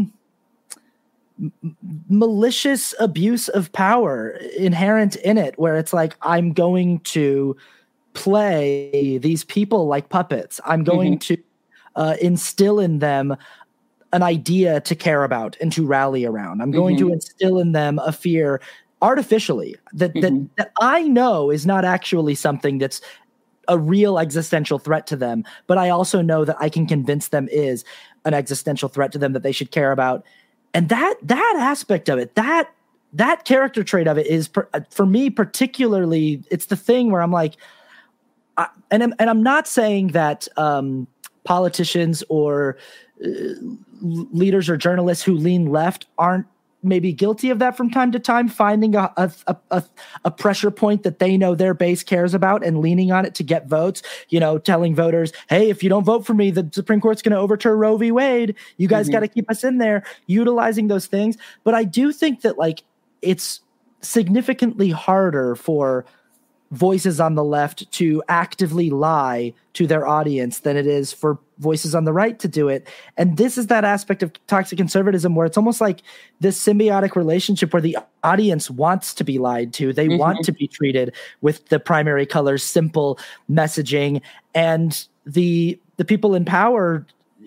malicious abuse of power inherent in it, where it's like, I'm going to play these people like puppets. I'm going to instill in them an idea to care about and to rally around. I'm going to instill in them a fear artificially that I know is not actually something that's a real existential threat to them, but I also know that I can convince them is an existential threat to them that they should care about. And that aspect of it, that character trait of it is for me particularly, it's the thing where I'm like, and I'm not saying that politicians or leaders or journalists who lean left aren't maybe guilty of that from time to time, finding a pressure point that they know their base cares about and leaning on it to get votes, telling voters, hey, if you don't vote for me, the Supreme Court's going to overturn Roe v. Wade. You guys got to keep us in there, utilizing those things. But I do think that it's significantly harder for voices on the left to actively lie to their audience than it is for voices on the right to do it. And this is that aspect of toxic conservatism where it's almost like this symbiotic relationship where the audience wants to be lied to. They want to be treated with the primary colors, simple messaging, and the people in power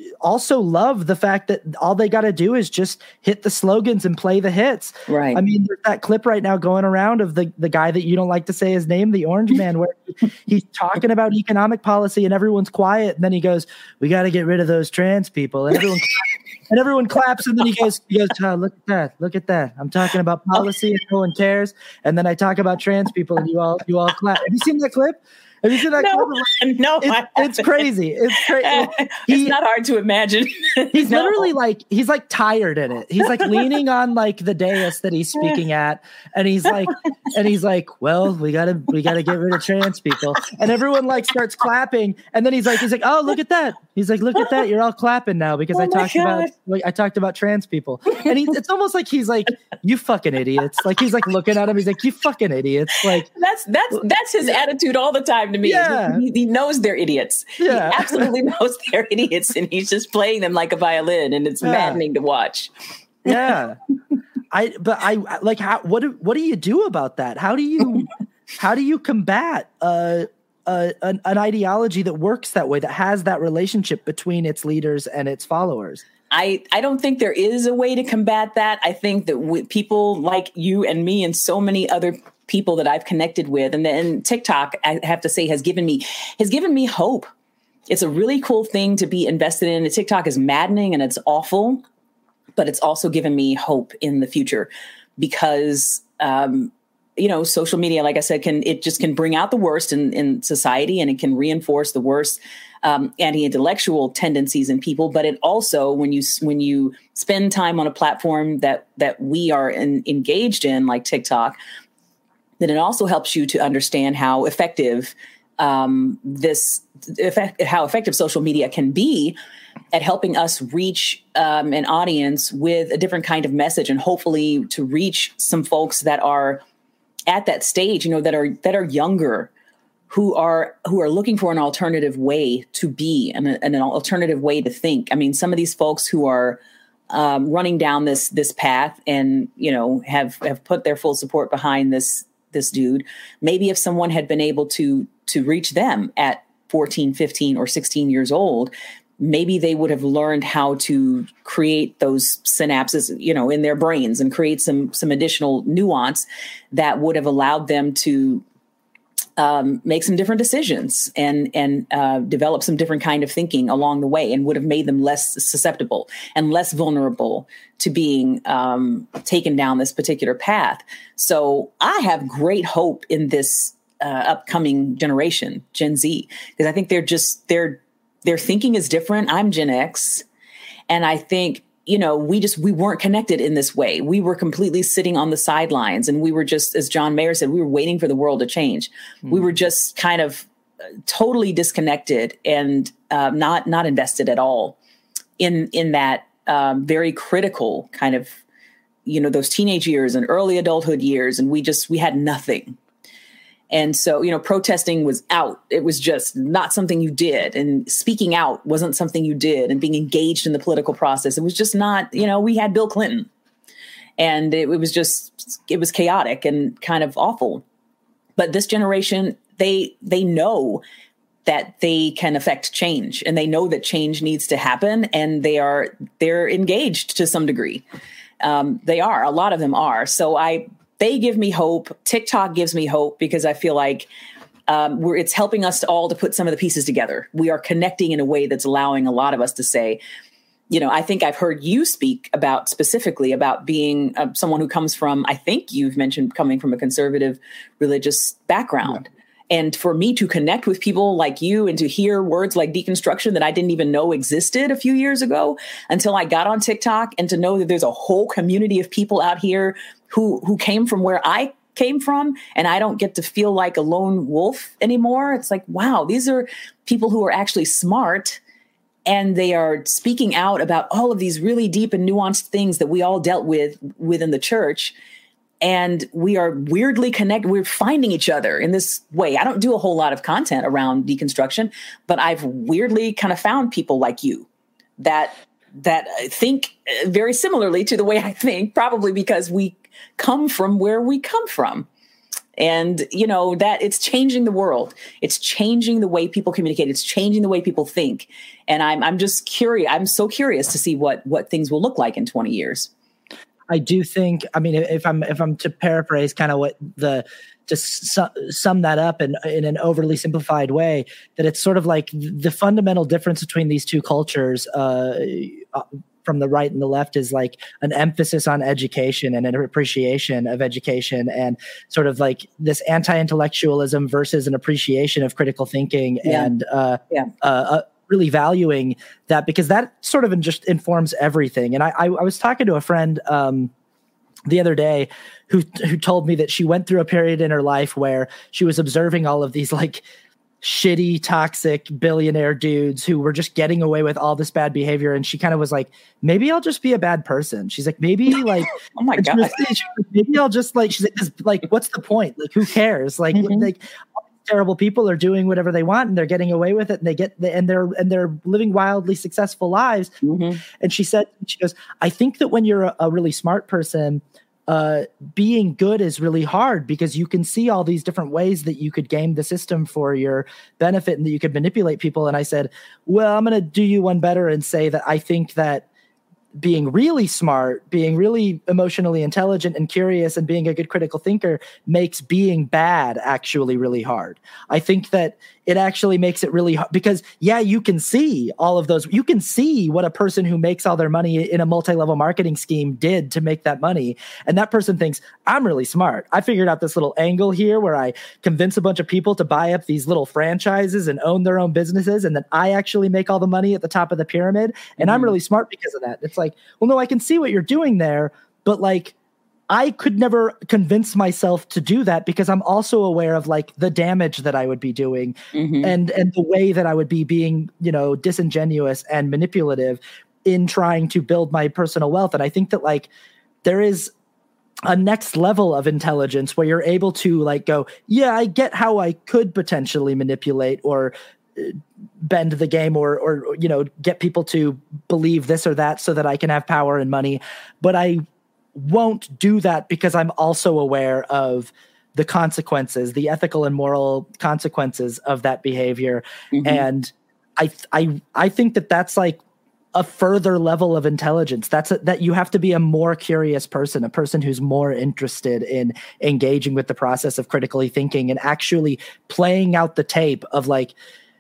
also love the fact that all they got to do is just hit the slogans and play the hits. Right. I mean, there's that clip right now going around of the guy that you don't like to say his name, the orange man, where he's talking about economic policy and everyone's quiet. And then he goes, we got to get rid of those trans people. And everyone claps. And then he goes, oh, look at that. I'm talking about policy and no one cares. And then I talk about trans people and you all clap. Have you seen that clip? Have you seen that clip? No, it's crazy. It's crazy. It's not hard to imagine. He's literally he's like tired in it. He's like leaning on like the dais that he's speaking at, and he's like, well, we gotta get rid of trans people, and everyone like starts clapping, and then he's like, oh, look at that. He's like, look at that. You're all clapping now because I talked about trans people, and it's almost like he's like, you fucking idiots. Like he's like looking at him. He's like, you fucking idiots. Like that's his attitude all the time to me. Yeah. He knows they're idiots. Yeah. He absolutely knows they're idiots, and he's just playing them like a violin, and it's maddening to watch. Yeah. What do you do about that? How do you combat an ideology that works that way, that has that relationship between its leaders and its followers? I don't think there is a way to combat that. I think that people like you and me and so many other people that I've connected with, and then TikTok, I have to say, has given me hope. It's a really cool thing to be invested in. TikTok is maddening and it's awful, but it's also given me hope in the future because, social media, like I said, can bring out the worst in society, and it can reinforce the worst anti-intellectual tendencies in people. But it also, when you spend time on a platform that we are engaged in, like TikTok, then it also helps you to understand how effective social media can be at helping us reach an audience with a different kind of message, and hopefully to reach some folks that are at that stage, that are younger, who are looking for an alternative way to be and an alternative way to think. I mean, some of these folks who are running down this path and have put their full support behind this dude. Maybe if someone had been able to reach them at 14, 15, or 16 years old, maybe they would have learned how to create those synapses, in their brains, and create some additional nuance that would have allowed them to make some different decisions and develop some different kind of thinking along the way, and would have made them less susceptible and less vulnerable to being taken down this particular path. So I have great hope in this upcoming generation, Gen Z, because I think their thinking is different. I'm Gen X, and I think we weren't connected in this way. We were completely sitting on the sidelines, and we were just, as John Mayer said, we were waiting for the world to change. Mm-hmm. We were just kind of totally disconnected and not invested at all in that very critical kind of, those teenage years and early adulthood years. And we had nothing. And so, protesting was out. It was just not something you did. And speaking out wasn't something you did. And being engaged in the political process, it was just not, we had Bill Clinton. And it was chaotic and kind of awful. But this generation, they know that they can affect change, and they know that change needs to happen. And they're engaged to some degree. A lot of them are. So they give me hope. TikTok gives me hope because I feel like it's helping us all to put some of the pieces together. We are connecting in a way that's allowing a lot of us to say, I think I've heard you speak specifically about being someone who comes from, I think you've mentioned coming from a conservative religious background. Yeah. And for me to connect with people like you and to hear words like deconstruction that I didn't even know existed a few years ago until I got on TikTok, and to know that there's a whole community of people out here who came from where I came from, and I don't get to feel like a lone wolf anymore. It's like, wow, these are people who are actually smart, and they are speaking out about all of these really deep and nuanced things that we all dealt with within the church. And we are weirdly connected. We're finding each other in this way. I don't do a whole lot of content around deconstruction, but I've weirdly kind of found people like you that think very similarly to the way I think, probably because we come from where we come from. And, that it's changing the world. It's changing the way people communicate. It's changing the way people think. And I'm just curious. I'm so curious to see what things will look like in 20 years. I do think, I mean, if I'm to paraphrase kind of what sum that up in an overly simplified way, that it's sort of like the fundamental difference between these two cultures, from the right and the left, is like an emphasis on education and an appreciation of education, and sort of like this anti-intellectualism versus an appreciation of critical thinking, and really valuing that, because that sort of just informs everything. And I was talking to a friend the other day who told me that she went through a period in her life where she was observing all of these like shitty, toxic billionaire dudes who were just getting away with all this bad behavior. And she kind of was like, maybe I'll just be a bad person. She's like, maybe like, oh my God, maybe I'll just like, she's like, what's the point? Like, who cares? Like, like terrible people are doing whatever they want and they're getting away with it, and they're living wildly successful lives. And she goes, I think that when you're a really smart person, being good is really hard, because you can see all these different ways that you could game the system for your benefit and that you could manipulate people. And I said, well, I'm going to do you one better and say that I think that being really smart, being really emotionally intelligent and curious, and being a good critical thinker makes being bad actually really hard. I think that it actually makes it really hard, because you can see all of those. You can see what a person who makes all their money in a multi-level marketing scheme did to make that money. And that person thinks, I'm really smart. I figured out this little angle here where I convince a bunch of people to buy up these little franchises and own their own businesses. And then I actually make all the money at the top of the pyramid. And I'm really smart because of that. It's like, well, no, I can see what you're doing there, but like, I could never convince myself to do that, because I'm also aware of like the damage that I would be doing, and the way that I would be being, disingenuous and manipulative in trying to build my personal wealth. And I think that like there is a next level of intelligence where you're able to like go, yeah, I get how I could potentially manipulate or bend the game or get people to believe this or that so that I can have power and money. But I won't do that because I'm also aware of the consequences, the ethical and moral consequences of that behavior. And I think that that's like a further level of intelligence. That you have to be a more curious person, a person who's more interested in engaging with the process of critically thinking and actually playing out the tape of like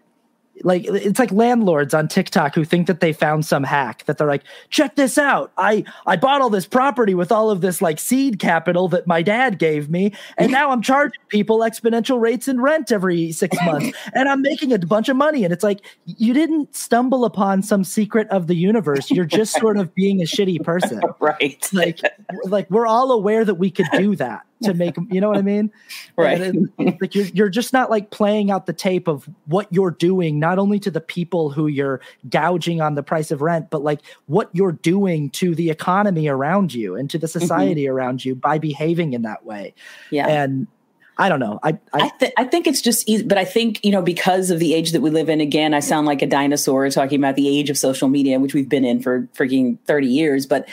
it's like landlords on TikTok who think that they found some hack, that they're like, check this out. I bought all this property with all of this like seed capital that my dad gave me. And now I'm charging people exponential rates in rent every 6 months and I'm making a bunch of money. And it's like, you didn't stumble upon some secret of the universe. You're just sort of being a shitty person. Right. Like we're all aware that we could do that to make, you know what I mean? Right. Like you're just not like playing out the tape of what you're doing, not only to the people who you're gouging on the price of rent, but like what you're doing to the economy around you and to the society around you by behaving in that way. Yeah. And I don't know. I think it's just easy, but I think, because of the age that we live in, again, I sound like a dinosaur talking about the age of social media, which we've been in for freaking 30 years. But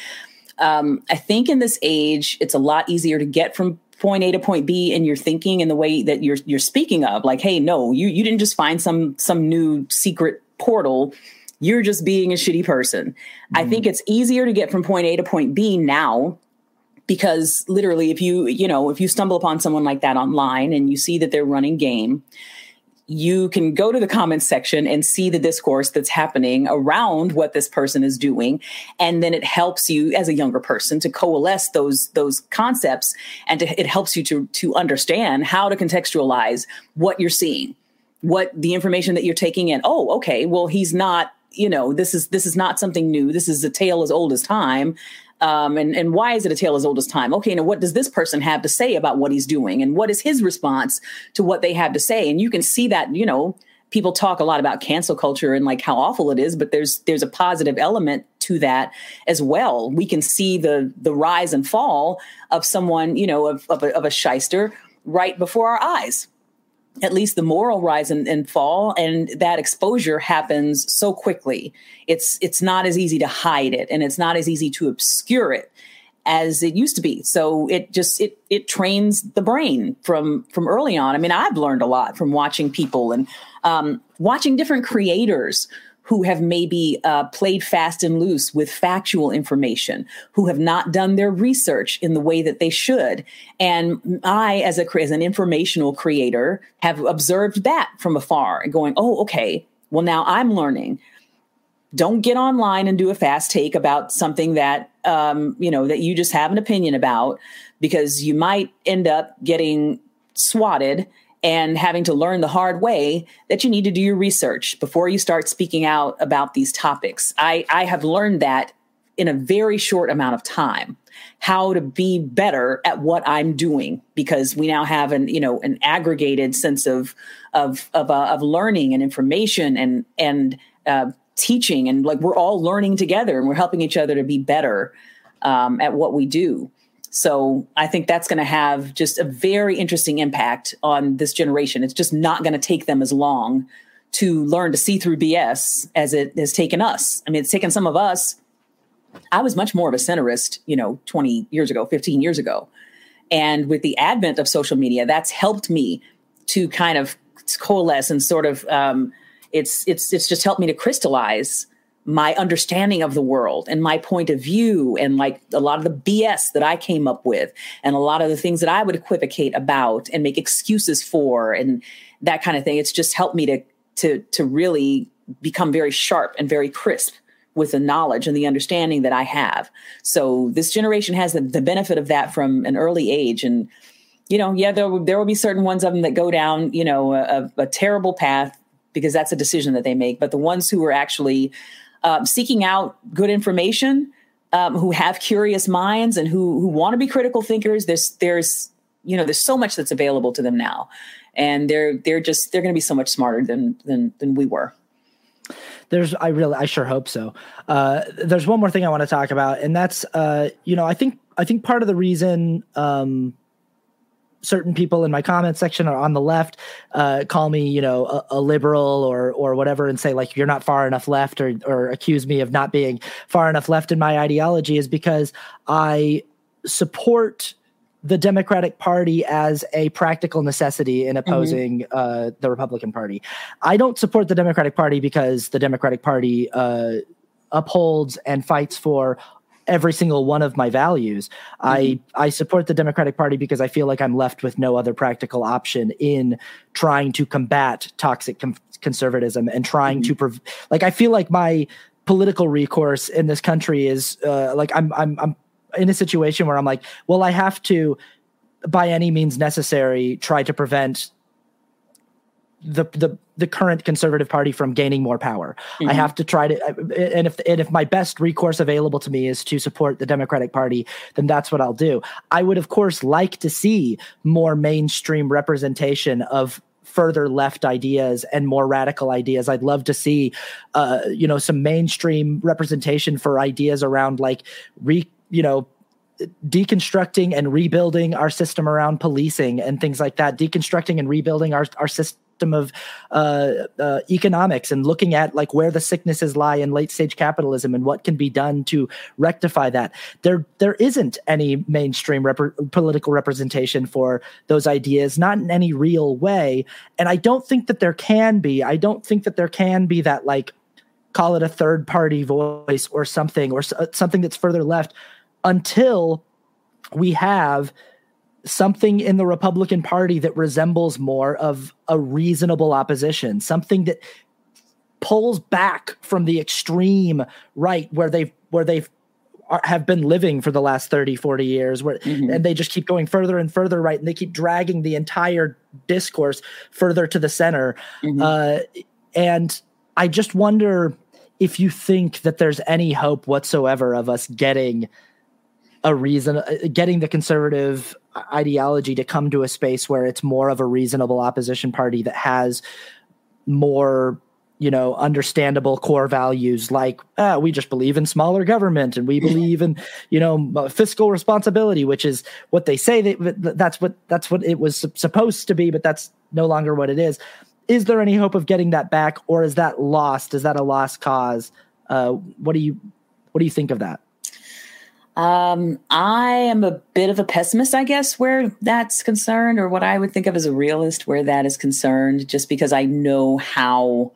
I think in this age, it's a lot easier to get from point A to point B in your thinking in the way that you're speaking of. Like, hey, no, you didn't just find some new secret portal. You're just being a shitty person. I think it's easier to get from point A to point B now, because literally if you stumble upon someone like that online and you see that they're running game, you can go to the comments section and see the discourse that's happening around what this person is doing. And then it helps you as a younger person to coalesce those concepts, and it helps you to understand how to contextualize what you're seeing, what the information that you're taking in. Oh, okay. Well, he's not, this is not something new. This is a tale as old as time. And why is it a tale as old as time? Okay, now what does this person have to say about what he's doing? And what is his response to what they have to say? And you can see that, people talk a lot about cancel culture and like how awful it is, but there's a positive element to that as well. We can see the rise and fall of someone, of a shyster right before our eyes. At least the moral rise and fall, and that exposure happens so quickly. It's not as easy to hide it, and it's not as easy to obscure it as it used to be. So it trains the brain from early on. I mean, I've learned a lot from watching people and watching different creators who have maybe played fast and loose with factual information, who have not done their research in the way that they should. And I, as an informational creator, have observed that from afar and going, oh, okay, well, now I'm learning. Don't get online and do a fast take about something that, that you just have an opinion about, because you might end up getting swatted and having to learn the hard way that you need to do your research before you start speaking out about these topics. I have learned that in a very short amount of time, how to be better at what I'm doing, because we now have an aggregated sense of learning and information and teaching, and like we're all learning together and we're helping each other to be better at what we do. So I think that's going to have just a very interesting impact on this generation. It's just not going to take them as long to learn to see through BS as it has taken us. I mean, it's taken some of us. I was much more of a centrist, 20 years ago, 15 years ago. And with the advent of social media, that's helped me to kind of coalesce and sort of, it's just helped me to crystallize my understanding of the world and my point of view, and like a lot of the BS that I came up with and a lot of the things that I would equivocate about and make excuses for and that kind of thing. It's just helped me to really become very sharp and very crisp with the knowledge and the understanding that I have. So this generation has the benefit of that from an early age. And, there will be certain ones of them that go down, a terrible path, because that's a decision that they make. But the ones who are actually seeking out good information, who have curious minds and who want to be critical thinkers, there's so much that's available to them now, and they're going to be so much smarter than we were. I sure hope so. There's one more thing I want to talk about, and that's I think part of the reason certain people in my comment section or on the left call me, a liberal or whatever, and say like, you're not far enough left, or accuse me of not being far enough left in my ideology, is because I support the Democratic Party as a practical necessity in opposing the Republican Party. I don't support the Democratic Party because the Democratic Party upholds and fights for every single one of my values. I support the Democratic Party because I feel like I'm left with no other practical option in trying to combat toxic conservatism and trying to I feel like my political recourse in this country is I'm in a situation where I'm like, well, I have to, by any means necessary, try to prevent the current conservative party from gaining more power. I have to try to, and if my best recourse available to me is to support the Democratic Party, then that's what I'll do. I would, of course, like to see more mainstream representation of further left ideas and more radical ideas. I'd love to see, some mainstream representation for ideas around deconstructing and rebuilding our system around policing and things like that, deconstructing and rebuilding our system of economics, and looking at like where the sicknesses lie in late stage capitalism and what can be done to rectify that. There isn't any mainstream political representation for those ideas, not in any real way. And I don't think that there can be. I don't think that there can be that, like, call it a third party voice or something that's further left, until we have something in the Republican Party that resembles more of a reasonable opposition, something that pulls back from the extreme right where they've have been living for the last 30, 40 years, and they just keep going further and further right, and they keep dragging the entire discourse further to the center. And I just wonder if you think that there's any hope whatsoever of us getting the conservative ideology to come to a space where it's more of a reasonable opposition party that has more, understandable core values, like we just believe in smaller government, and we believe in, fiscal responsibility, which is what they say that's what it was supposed to be, but that's no longer what it is. Is there any hope of getting that back, or is that lost? Is that a lost cause? What do you think of that? I am a bit of a pessimist, I guess, where that's concerned, or what I would think of as a realist where that is concerned, just because I know how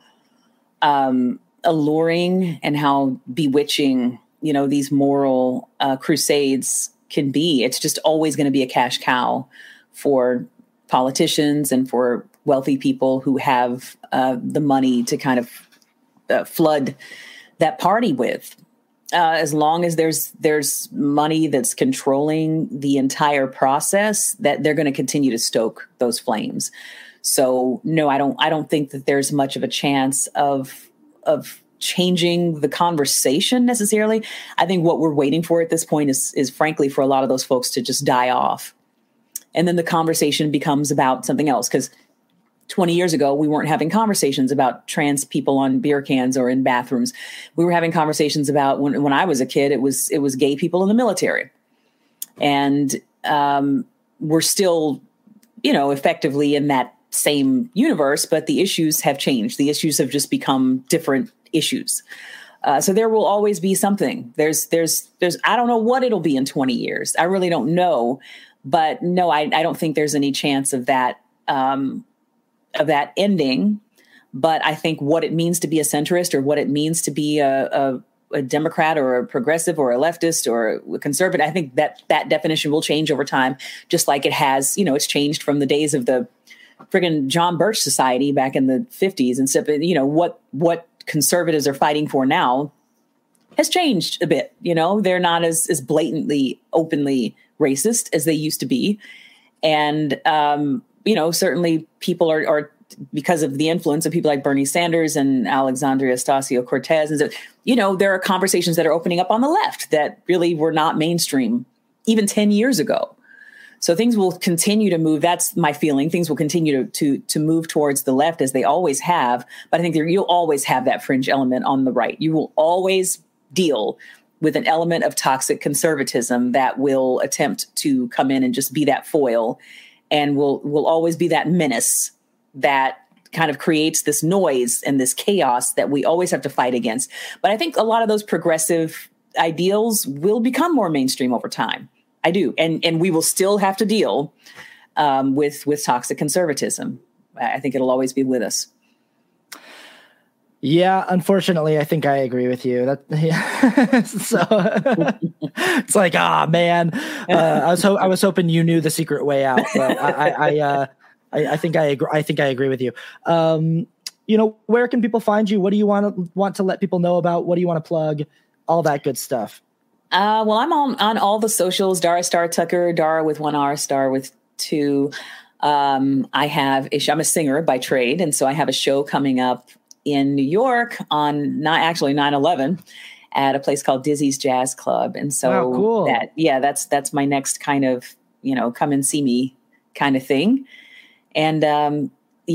alluring and how bewitching, these moral crusades can be. It's just always going to be a cash cow for politicians and for wealthy people who have the money to kind of flood that party with. As long as there's money that's controlling the entire process, that they're going to continue to stoke those flames. So no, I don't think that there's much of a chance of changing the conversation necessarily. I think what we're waiting for at this point is frankly for a lot of those folks to just die off, and then the conversation becomes about something else. Because 20 years ago, we weren't having conversations about trans people on beer cans or in bathrooms. We were having conversations about, when I was a kid, it was gay people in the military. And we're still, effectively in that same universe, but the issues have changed. The issues have just become different issues. So there will always be something. There's, I don't know what it'll be in 20 years. I really don't know. But no, I don't think there's any chance of that ending. But I think what it means to be a centrist, or what it means to be a Democrat or a progressive or a leftist or a conservative, I think that definition will change over time, just like it has, it's changed from the days of the friggin' John Birch Society back in the 50s. And so, what conservatives are fighting for now has changed a bit. They're not as blatantly, openly racist as they used to be. And, certainly people are because of the influence of people like Bernie Sanders and Alexandria Ocasio-Cortez. And so, there are conversations that are opening up on the left that really were not mainstream even 10 years ago. So things will continue to move. That's my feeling. Things will continue to move towards the left as they always have. But I think you'll always have that fringe element on the right. You will always deal with an element of toxic conservatism that will attempt to come in and just be that foil, and will always be that menace that kind of creates this noise and this chaos that we always have to fight against. But I think a lot of those progressive ideals will become more mainstream over time. I do. And we will still have to deal with toxic conservatism. I think it'll always be with us. Yeah, unfortunately, I think I agree with you. So it's like, man, I was hoping you knew the secret way out, but I think I agree. I think I agree with you. Where can people find you? What do you want to let people know about? What do you want to plug? All that good stuff. Well, I'm on all the socials. Dara Star Tucker, Dara with 1 R, Star with 2. I'm a singer by trade, and so I have a show coming up in New York on 9/11 at a place called Dizzy's Jazz Club. And so cool. That's my next kind of, come and see me kind of thing. And I'm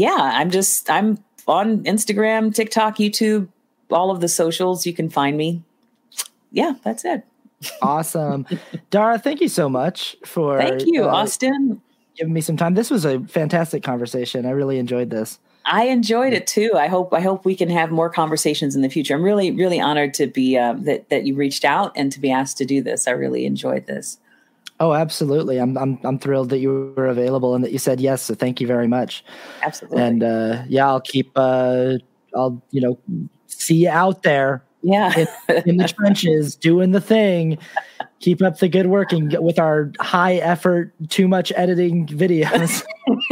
on Instagram, TikTok, YouTube, all of the socials. You can find me. Yeah, that's it. Awesome. Dara, thank you so much for Thank you, Austin. Giving me some time. This was a fantastic conversation. I really enjoyed this. I enjoyed it too. I hope we can have more conversations in the future. I'm really, really honored to be that you reached out and to be asked to do this. I really enjoyed this. Oh, absolutely. I'm thrilled that you were available and that you said yes. So thank you very much. Absolutely. And I'll keep. I'll see you out there. Yeah, in the trenches doing the thing. Keep up the good work and with our high effort, too much editing videos.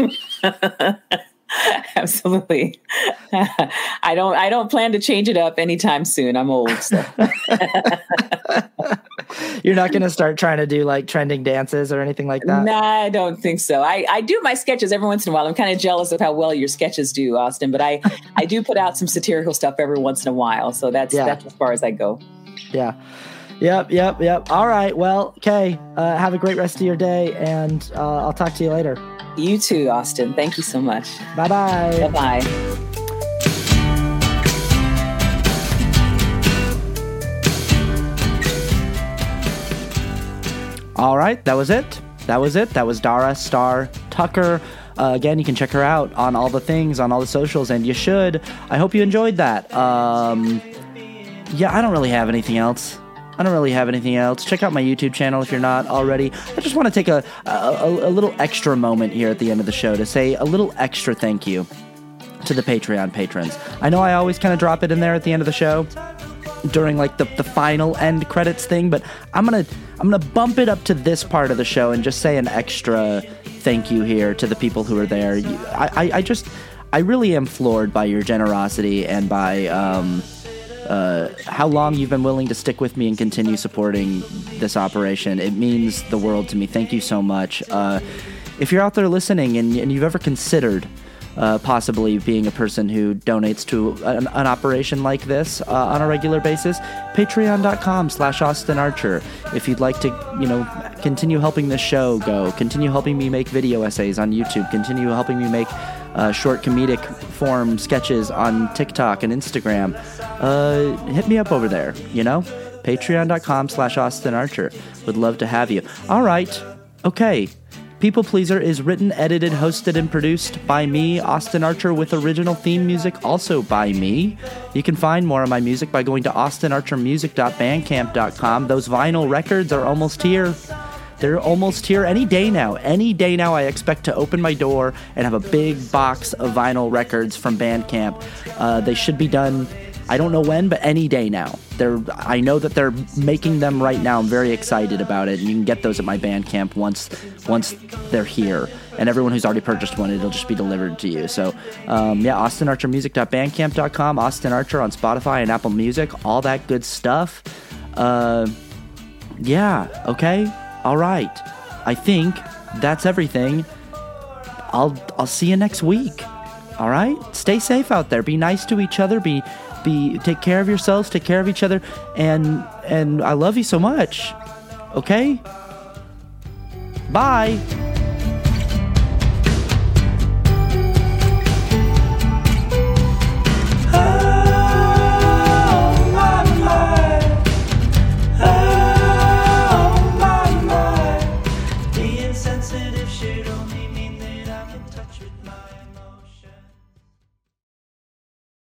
Absolutely. I don't plan to change it up anytime soon. I'm old. So. You're not going to start trying to do like trending dances or anything like that? Nah, I don't think so. I do my sketches every once in a while. I'm kind of jealous of how well your sketches do, Austin, but I do put out some satirical stuff every once in a while. So that's as far as I go. Yeah. Yep. All right. Well, Kay, have a great rest of your day, and I'll talk to you later. You too, Austin. Thank you so much. Bye-bye. Bye-bye. All right, that was it. That was Dara Star Tucker. Again, you can check her out on all the things, on all the socials, and you should. I hope you enjoyed that. I don't really have anything else. I don't really have anything else. Check out my YouTube channel if you're not already. I just want to take a little extra moment here at the end of the show to say a little extra thank you to the Patreon patrons. I know I always kind of drop it in there at the end of the show during like the final end credits thing, but I'm gonna bump it up to this part of the show and just say an extra thank you here to the people who are there. I really am floored by your generosity and by how long you've been willing to stick with me and continue supporting this operation. It means the world to me. Thank you so much. If you're out there listening and you've ever considered possibly being a person who donates to an operation like this on a regular basis, patreon.com/Austin Archer. If you'd like to, continue helping this show go, continue helping me make video essays on YouTube, continue helping me make short comedic form sketches on TikTok and Instagram, hit me up over there, patreon.com/Austin Archer. Would love to have you. All right. Okay. People Pleaser is written, edited, hosted, and produced by me, Austin Archer, with original theme music also by me. You can find more of my music by going to austinarchermusic.bandcamp.com. Those vinyl records are almost here. They're almost here any day now. Any day now I expect to open my door and have a big box of vinyl records from Bandcamp. They should be done, I don't know when, but any day now. I know that they're making them right now. I'm very excited about it. And you can get those at my Bandcamp once they're here. And everyone who's already purchased one, it'll just be delivered to you. So, austinarchermusic.bandcamp.com, Austin Archer on Spotify and Apple Music, all that good stuff. Okay. All right. I think that's everything. I'll see you next week. All right? Stay safe out there. Be nice to each other. Take care of yourselves, take care of each other, and I love you so much. Okay? Bye. Being sensitive.